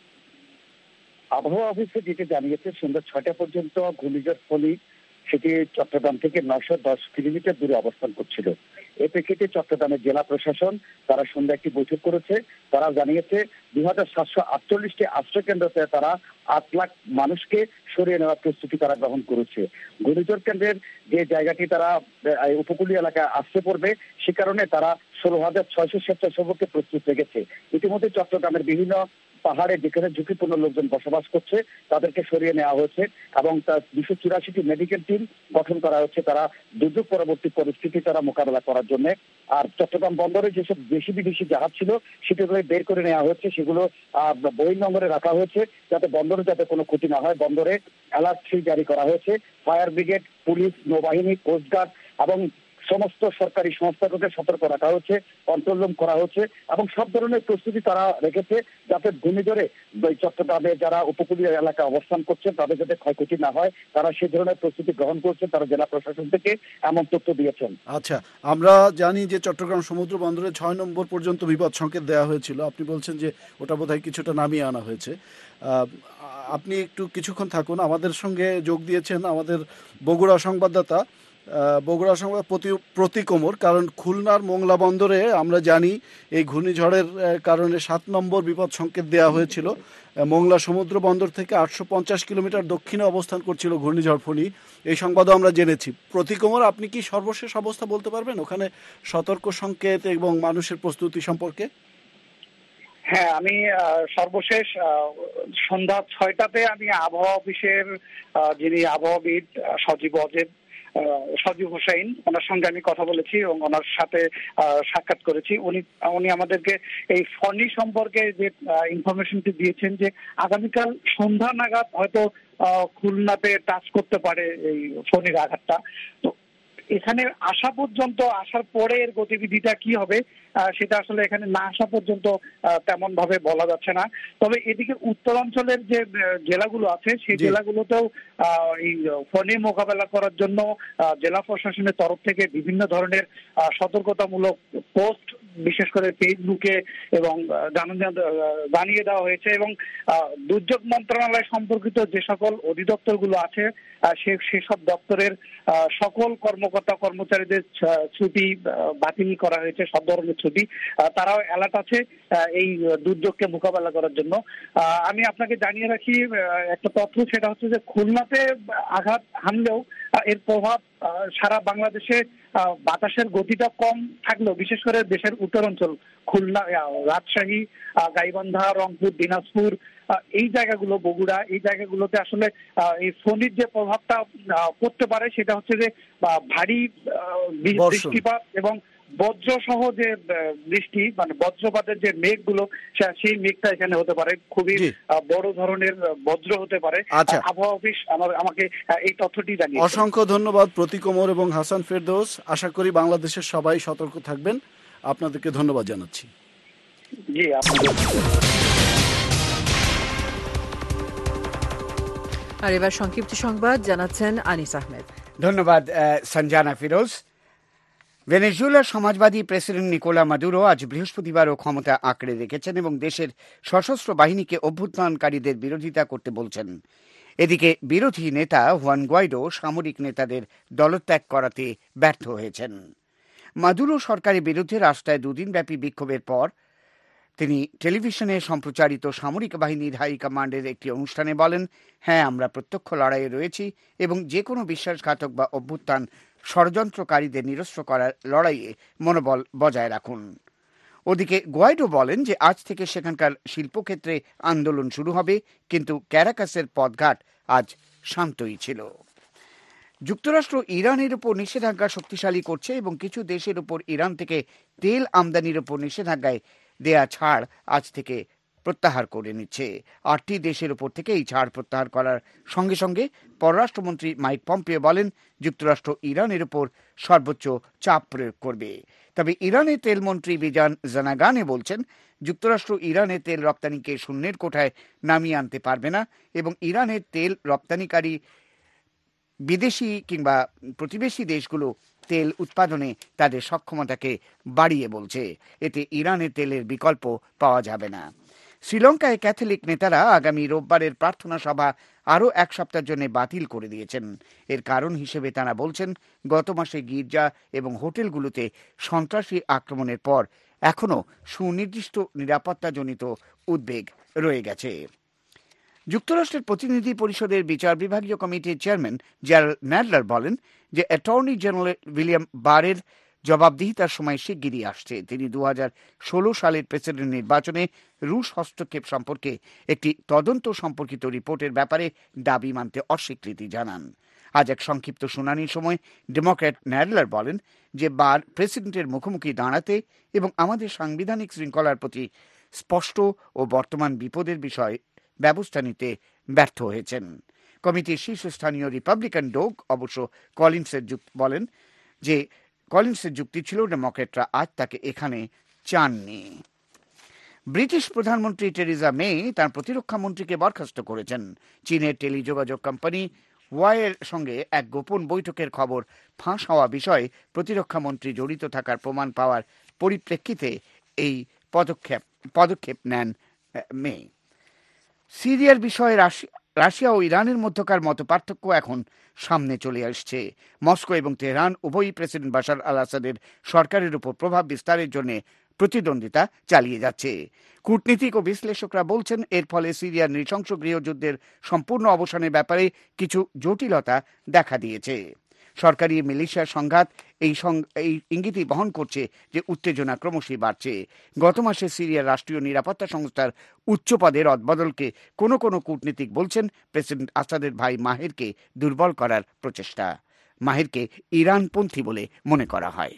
আবহাওয়া অফিসে যেটা জানিয়েছে, সন্ধ্যা ছয়টা পর্যন্ত ঘূর্ণিঝড় ফণী সেটি চট্টগ্রাম থেকে নশো দশ কিলোমিটার দূরে অবস্থান করছিল। এ প্রেক্ষিতে চট্টগ্রামের জেলা প্রশাসন তারা সন্ধ্যা একটি বৈঠক করেছে। তারা জানিয়েছে দুই হাজার সাতশো আটচল্লিশটি আশ্রয় কেন্দ্রতে তারা আট লাখ মানুষকে সরিয়ে নেওয়ার প্রস্তুতি তারা গ্রহণ করেছে। ঘূর্ণিঝড় কেন্দ্রের যে জায়গাটি তারা উপকূলীয় এলাকায় আসতে পড়বে, সে কারণে তারা ষোলো হাজার ছয়শো স্বেচ্ছাসেবককে প্রস্তুত রেখেছে। ইতিমধ্যে চট্টগ্রামের বিভিন্ন পাহাড়ে যেখানে ঝুঁকিপূর্ণ লোকজন বসবাস করছে তাদেরকে সরিয়ে নেওয়া হয়েছে এবং তার দুশো চুরাশিটি মেডিকেল টিম গঠন করা হচ্ছে তারা দুর্যোগ পরবর্তী পরিস্থিতি তারা মোকাবেলা করার জন্য। আর চট্টগ্রাম বন্দরে যেসব দেশি বিদেশি জাহাজ ছিল সেগুলো বের করে নেওয়া হচ্ছে, সেগুলো বহির্নোঙরে রাখা হয়েছে যাতে বন্দরে যাতে কোনো ক্ষতি না হয়। বন্দরে অ্যালার্ট থ্রি জারি করা হয়েছে। ফায়ার ব্রিগেড, পুলিশ, নৌবাহিনী, কোস্টগার্ড এবং সমস্ত সরকারি সংস্থাগুলোকে সতর্ক রাখা হচ্ছে, কন্ট্রোল রুম করা হচ্ছে এবং সব ধরনের প্রস্তুতি তারা রেখেছে যাতে ঘূর্ণিঝড়ে চট্টগ্রামে যারা উপকূলীয় এলাকায় অবস্থান করছে তাদের যাতে ক্ষয়ক্ষতি না হয়, তারা সেই ধরনের প্রস্তুতি গ্রহণ করছে। তারা জেলা প্রশাসন থেকে এমন তথ্য দিয়েছেন। আচ্ছা, আমরা জানি যে চট্টগ্রাম সমুদ্র বন্দরে ছয় নম্বর পর্যন্ত বিপদ সংকেত দেওয়া হয়েছিল। আপনি বলছেন যে ওটা বোধহয় কিছুটা নামিয়ে আনা হয়েছে। আপনি একটু কিছুক্ষণ থাকুন, আমাদের সঙ্গে যোগ দিয়েছেন আমাদের বগুড়া সংবাদদাতা বগুড়া সংবাদ প্রতীক ওমর। কারণ খুলনার মোংলা বন্দরে আমরা জানি এই ঘূর্ণিঝড়ের কারণে সাত নম্বর বিপদ সংকেত দেওয়া হয়েছিল। মোংলা সমুদ্র বন্দর থেকে আটশো পঞ্চাশ কিলোমিটার দক্ষিণে অবস্থান করছিল ঘূর্ণিঝড় ফণী, এই সংবাদও আমরা জেনেছি। প্রতীক ওমর, আপনি কি সর্বশেষ অবস্থা বলতে পারবেন ওখানে সতর্ক সংকেত এবং মানুষের প্রস্তুতি সম্পর্কে? হ্যাঁ, আমি সর্বশেষ সন্ধ্যা ছয়টাতে আমি আবহাওয়া অফিসের যিনি আবহাওয়াবিদ সজীব অজেব সজীব হোসাইন, ওনার সঙ্গে আমি কথা বলেছি এবং ওনার সাথে সাক্ষাৎ করেছি। উনি উনি আমাদেরকে এই ফণী সম্পর্কে যে ইনফরমেশনটি দিয়েছেন যে আগামীকাল সন্ধ্যা নাগাদ হয়তো খুলনাতে টাচ করতে পারে এই ফণীর আঘাতটা। তো এখানে আসা পর্যন্ত, আসার পরে এর গতিবিধিটা কি হবে সেটা আসলে এখানে না আসা পর্যন্ত তেমন ভাবে বলা যাচ্ছে না। তবে এদিকে উত্তরাঞ্চলের যে জেলাগুলো আছে সেই জেলাগুলোতেও এই ফণী মোকাবেলা করার জন্য জেলা প্রশাসনের তরফ থেকে বিভিন্ন ধরনের সতর্কতামূলক পোস্ট বিশেষ করে ফেসবুকে এবং জানিয়ে দেওয়া হয়েছে এবং দুর্যোগ মন্ত্রণালয় সম্পর্কিত যে সকল অধিদপ্তরগুলো আছে সে সেসব দপ্তরের সকল কর্মকর্তা নিরাপত্তা কর্মচারীদের ছুটি বাতিল করা হয়েছে, সব ধরনের ছুটি। তারাও অ্যালার্ট আছে এই দুর্যোগকে মোকাবেলা করার জন্য। আমি আপনাকে জানিয়ে রাখি একটা তথ্য, সেটা হচ্ছে যে খুলনাতে আঘাত হানলেও এর প্রভাব সারা বাংলাদেশে বাতাসের গতিটা কম থাকলেও বিশেষ করে দেশের উত্তরাঞ্চল খুলনা, রাজশাহী, গাইবান্ধা, রংপুর, দিনাজপুর, এই জায়গাগুলো, বগুড়া, এই জায়গাগুলোতে আসলে এই ফণীর যে প্রভাবটা পড়তে পারে সেটা হচ্ছে যে ভারী বৃষ্টিপাত এবং বজ্র সহ যে বৃষ্টি, মানে বজ্রপাতের যে মেঘগুলো, সেই মেঘটা এখানে হতে পারে, খুবই বড় ধরনের বজ্র হতে পারে। আবহাওয়া অফিস আমাকে এই তথ্যটি জানিয়েছে। অসংখ্য ধন্যবাদ প্রতীক ওমর এবং হাসান ফেরদৌস। আশা করি বাংলাদেশের সবাই সতর্ক থাকবেন। আপনাদেরকে ধন্যবাদ জানাচ্ছি। জি, আপনাদের। আর এবার সংক্ষিপ্ত সংবাদ জানাচ্ছেন আনিস আহমেদ। ধন্যবাদ সঞ্জানা ফিরোজ। ভেনেজুয়েলার সমাজবাদী প্রেসিডেন্ট নিকোলা মাদুরো আজ বৃহস্পতিবারও ক্ষমতা আঁকড়ে রেখেছেন এবং দেশের সশস্ত্র বাহিনীকে অভ্যুত্থানকারীদের বিরোধিতা করতে বলছেন। এদিকে বিরোধী নেতা হুয়ান গুয়াইডো সামরিক নেতাদের দলত্যাগ করাতে ব্যর্থ হয়েছেন। মাদুরো সরকারের বিরুদ্ধে রাস্তায় দুদিনব্যাপী বিক্ষোভের পর তিনি টেলিভিশনে সম্প্রচারিত সামরিক বাহিনীর হাই কমান্ডের একটি অনুষ্ঠানে বলেন, হ্যাঁ, আমরা প্রত্যক্ষ লড়াইয়ে রয়েছি এবং যে কোনো বিশ্বাসঘাতক বা অভ্যুত্থান ষড়যন্ত্রকারীদের নিরস্ত্র করার লড়াইয়ে মনোবল বজায় রাখুন। ওদিকে গুয়াইডো বলেন যে আজ থেকে সেখানকার শিল্পক্ষেত্রে আন্দোলন শুরু হবে, কিন্তু ক্যারাকাসের পথঘাট আজ শান্তই ছিল। যুক্তরাষ্ট্র ইরানের উপর নিষেধাজ্ঞা শক্তিশালী করছে এবং কিছু দেশের উপর ইরান থেকে তেল আমদানির উপর নিষেধাজ্ঞায় দেয়া ছাড় আজ থেকে প্রত্যাহার করে নিচ্ছে। আটটি দেশের উপর থেকে এই ছাড় প্রত্যাহার করার সঙ্গে সঙ্গে পররাষ্ট্রমন্ত্রী মাইক পম্পিও বলেন যুক্তরাষ্ট্র ইরানের উপর সর্বোচ্চ চাপ প্রয়োগ করবে। তবে ইরানের তেলমন্ত্রী বিজান জানাগানে বলছেন যুক্তরাষ্ট্র ইরানের তেল রপ্তানিকে শূন্যের কোঠায় নামিয়ে আনতে পারবে না এবং ইরানের তেল রপ্তানিকারী বিদেশি কিংবা প্রতিবেশী দেশগুলো তেল উৎপাদনে তাদের সক্ষমতাকে বাড়িয়ে বলছে। এতে ইরানের তেলের বিকল্প পাওয়া যাবে না। শ্রীলঙ্কায় ক্যাথলিক নেতারা আগামী রোববারের প্রার্থনা সভা আরও এক সপ্তাহের জন্য বাতিল করে দিয়েছেন। এর কারণ হিসেবে তারা বলছেন গত মাসে গির্জা এবং হোটেলগুলোতে সন্ত্রাসী আক্রমণের পর এখনও সুনির্দিষ্ট নিরাপত্তাজনিত উদ্বেগ রয়ে গেছে। যুক্তরাষ্ট্রের প্রতিনিধি পরিষদের বিচার বিভাগীয় কমিটির চেয়ারম্যান জেরাল্ড ন্যাডলার বলেন যে অ্যাটর্নি জেনারেল উইলিয়াম বারের জবাবদিহিতার সময় শিগগিরই আসছে। তিনি দু হাজার ষোলো সালের প্রেসিডেন্ট নির্বাচনে রুশ হস্তক্ষেপ সম্পর্কে একটি তদন্ত সম্পর্কিত রিপোর্টের ব্যাপারে দাবি মানতে অস্বীকৃতি জানান। আজ এক সংক্ষিপ্ত শুনানির সময় ডেমোক্র্যাট ন্যাডলার বলেন যে বার প্রেসিডেন্টের মুখোমুখি দাঁড়াতে এবং আমাদের সাংবিধানিক শৃঙ্খলার প্রতি স্পষ্ট ও বর্তমান বিপদের বিষয়ে ব্যবস্থা নিতে ব্যর্থ হয়েছেন। কমিটির শীর্ষস্থানীয় রিপাবলিকান ডোগ অবশ্য কলিন্সের বলেন যে কলিন্সের যুক্তি ছিল ডেমোক্রেটরা আজ তাকে এখানে চাননি। ব্রিটিশ প্রধানমন্ত্রী টেরিজা মে তার প্রতিরক্ষা মন্ত্রীকে বরখাস্ত করেছেন। চীনের টেলিযোগাযোগ কোম্পানি ওয়াইয়ের সঙ্গে এক গোপন বৈঠকের খবর ফাঁস হওয়া বিষয়ে প্রতিরক্ষা মন্ত্রী জড়িত থাকার প্রমাণ পাওয়ার পরিপ্রেক্ষিতে এই পদক্ষেপ পদক্ষেপ নেন মে। সিরিয়ার বিষয়ে রাশিয়া ও ইরানের মধ্যকার মত পার্থক্য এখন সামনে চলে আসছে। মস্কো এবং তেহরান উভয়ই প্রেসিডেন্ট বাশার আল আসাদের সরকারের উপর প্রভাব বিস্তারের জন্য প্রতিদ্বন্দ্বিতা চালিয়ে যাচ্ছে। কূটনীতিক ও বিশ্লেষকরা বলছেন এর ফলে সিরিয়ার নৃশংস গৃহযুদ্ধের সম্পূর্ণ অবসানের ব্যাপারে কিছু জটিলতা দেখা দিয়েছে। সরকারি মিলিশিয়ার সংঘাত এই এই ইঙ্গিতই বহন করছে যে উত্তেজনা ক্রমশই বাড়ছে। গত মাসে সিরিয়ার রাষ্ট্রীয় নিরাপত্তা সংস্থার উচ্চ পদে রদবদলকে কোনো কোনো কূটনীতিক বলছেন প্রেসিডেন্ট আসাদের ভাই মাহেরকে দুর্বল করার প্রচেষ্টা। মাহেরকে ইরানপন্থী বলে মনে করা হয়।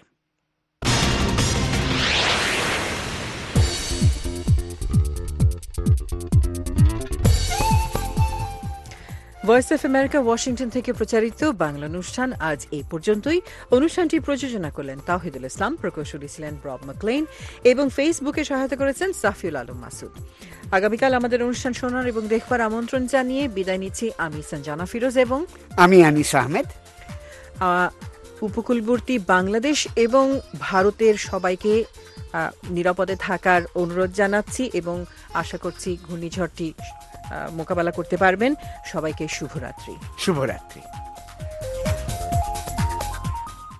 ভয়েস অফ আমেরিকা ওয়াশিংটন থেকে প্রচারিত বাংলা অনুষ্ঠান আজ এই পর্যন্তই। অনুষ্ঠানটি প্রযোজনা করলেন তাওহিদুল ইসলাম, প্রকৌশলী ছিলেন রব ম্যাকলেইন এবং ফেসবুকে সহায়তা করেছেন সাফিউল আলম মাসুদ। আগামীকাল আমাদের অনুষ্ঠান শোনার এবং দেখবার আমন্ত্রণ জানিয়ে বিদায় নিচ্ছি আমি সঞ্জানা ফিরোজ এবং আমি আনিস আহমেদ। উপকূলবর্তী বাংলাদেশ এবং ভারতের সবাইকে নিরাপদে থাকার অনুরোধ জানাচ্ছি এবং আশা করছি ঘূর্ণিঝড়টি মোকাবেলা করতে পারবেন। সবাইকে শুভরাত্রি। শুভরাত্রি।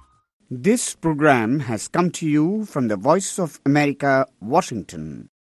This program has come to you from the Voice of America, Washington.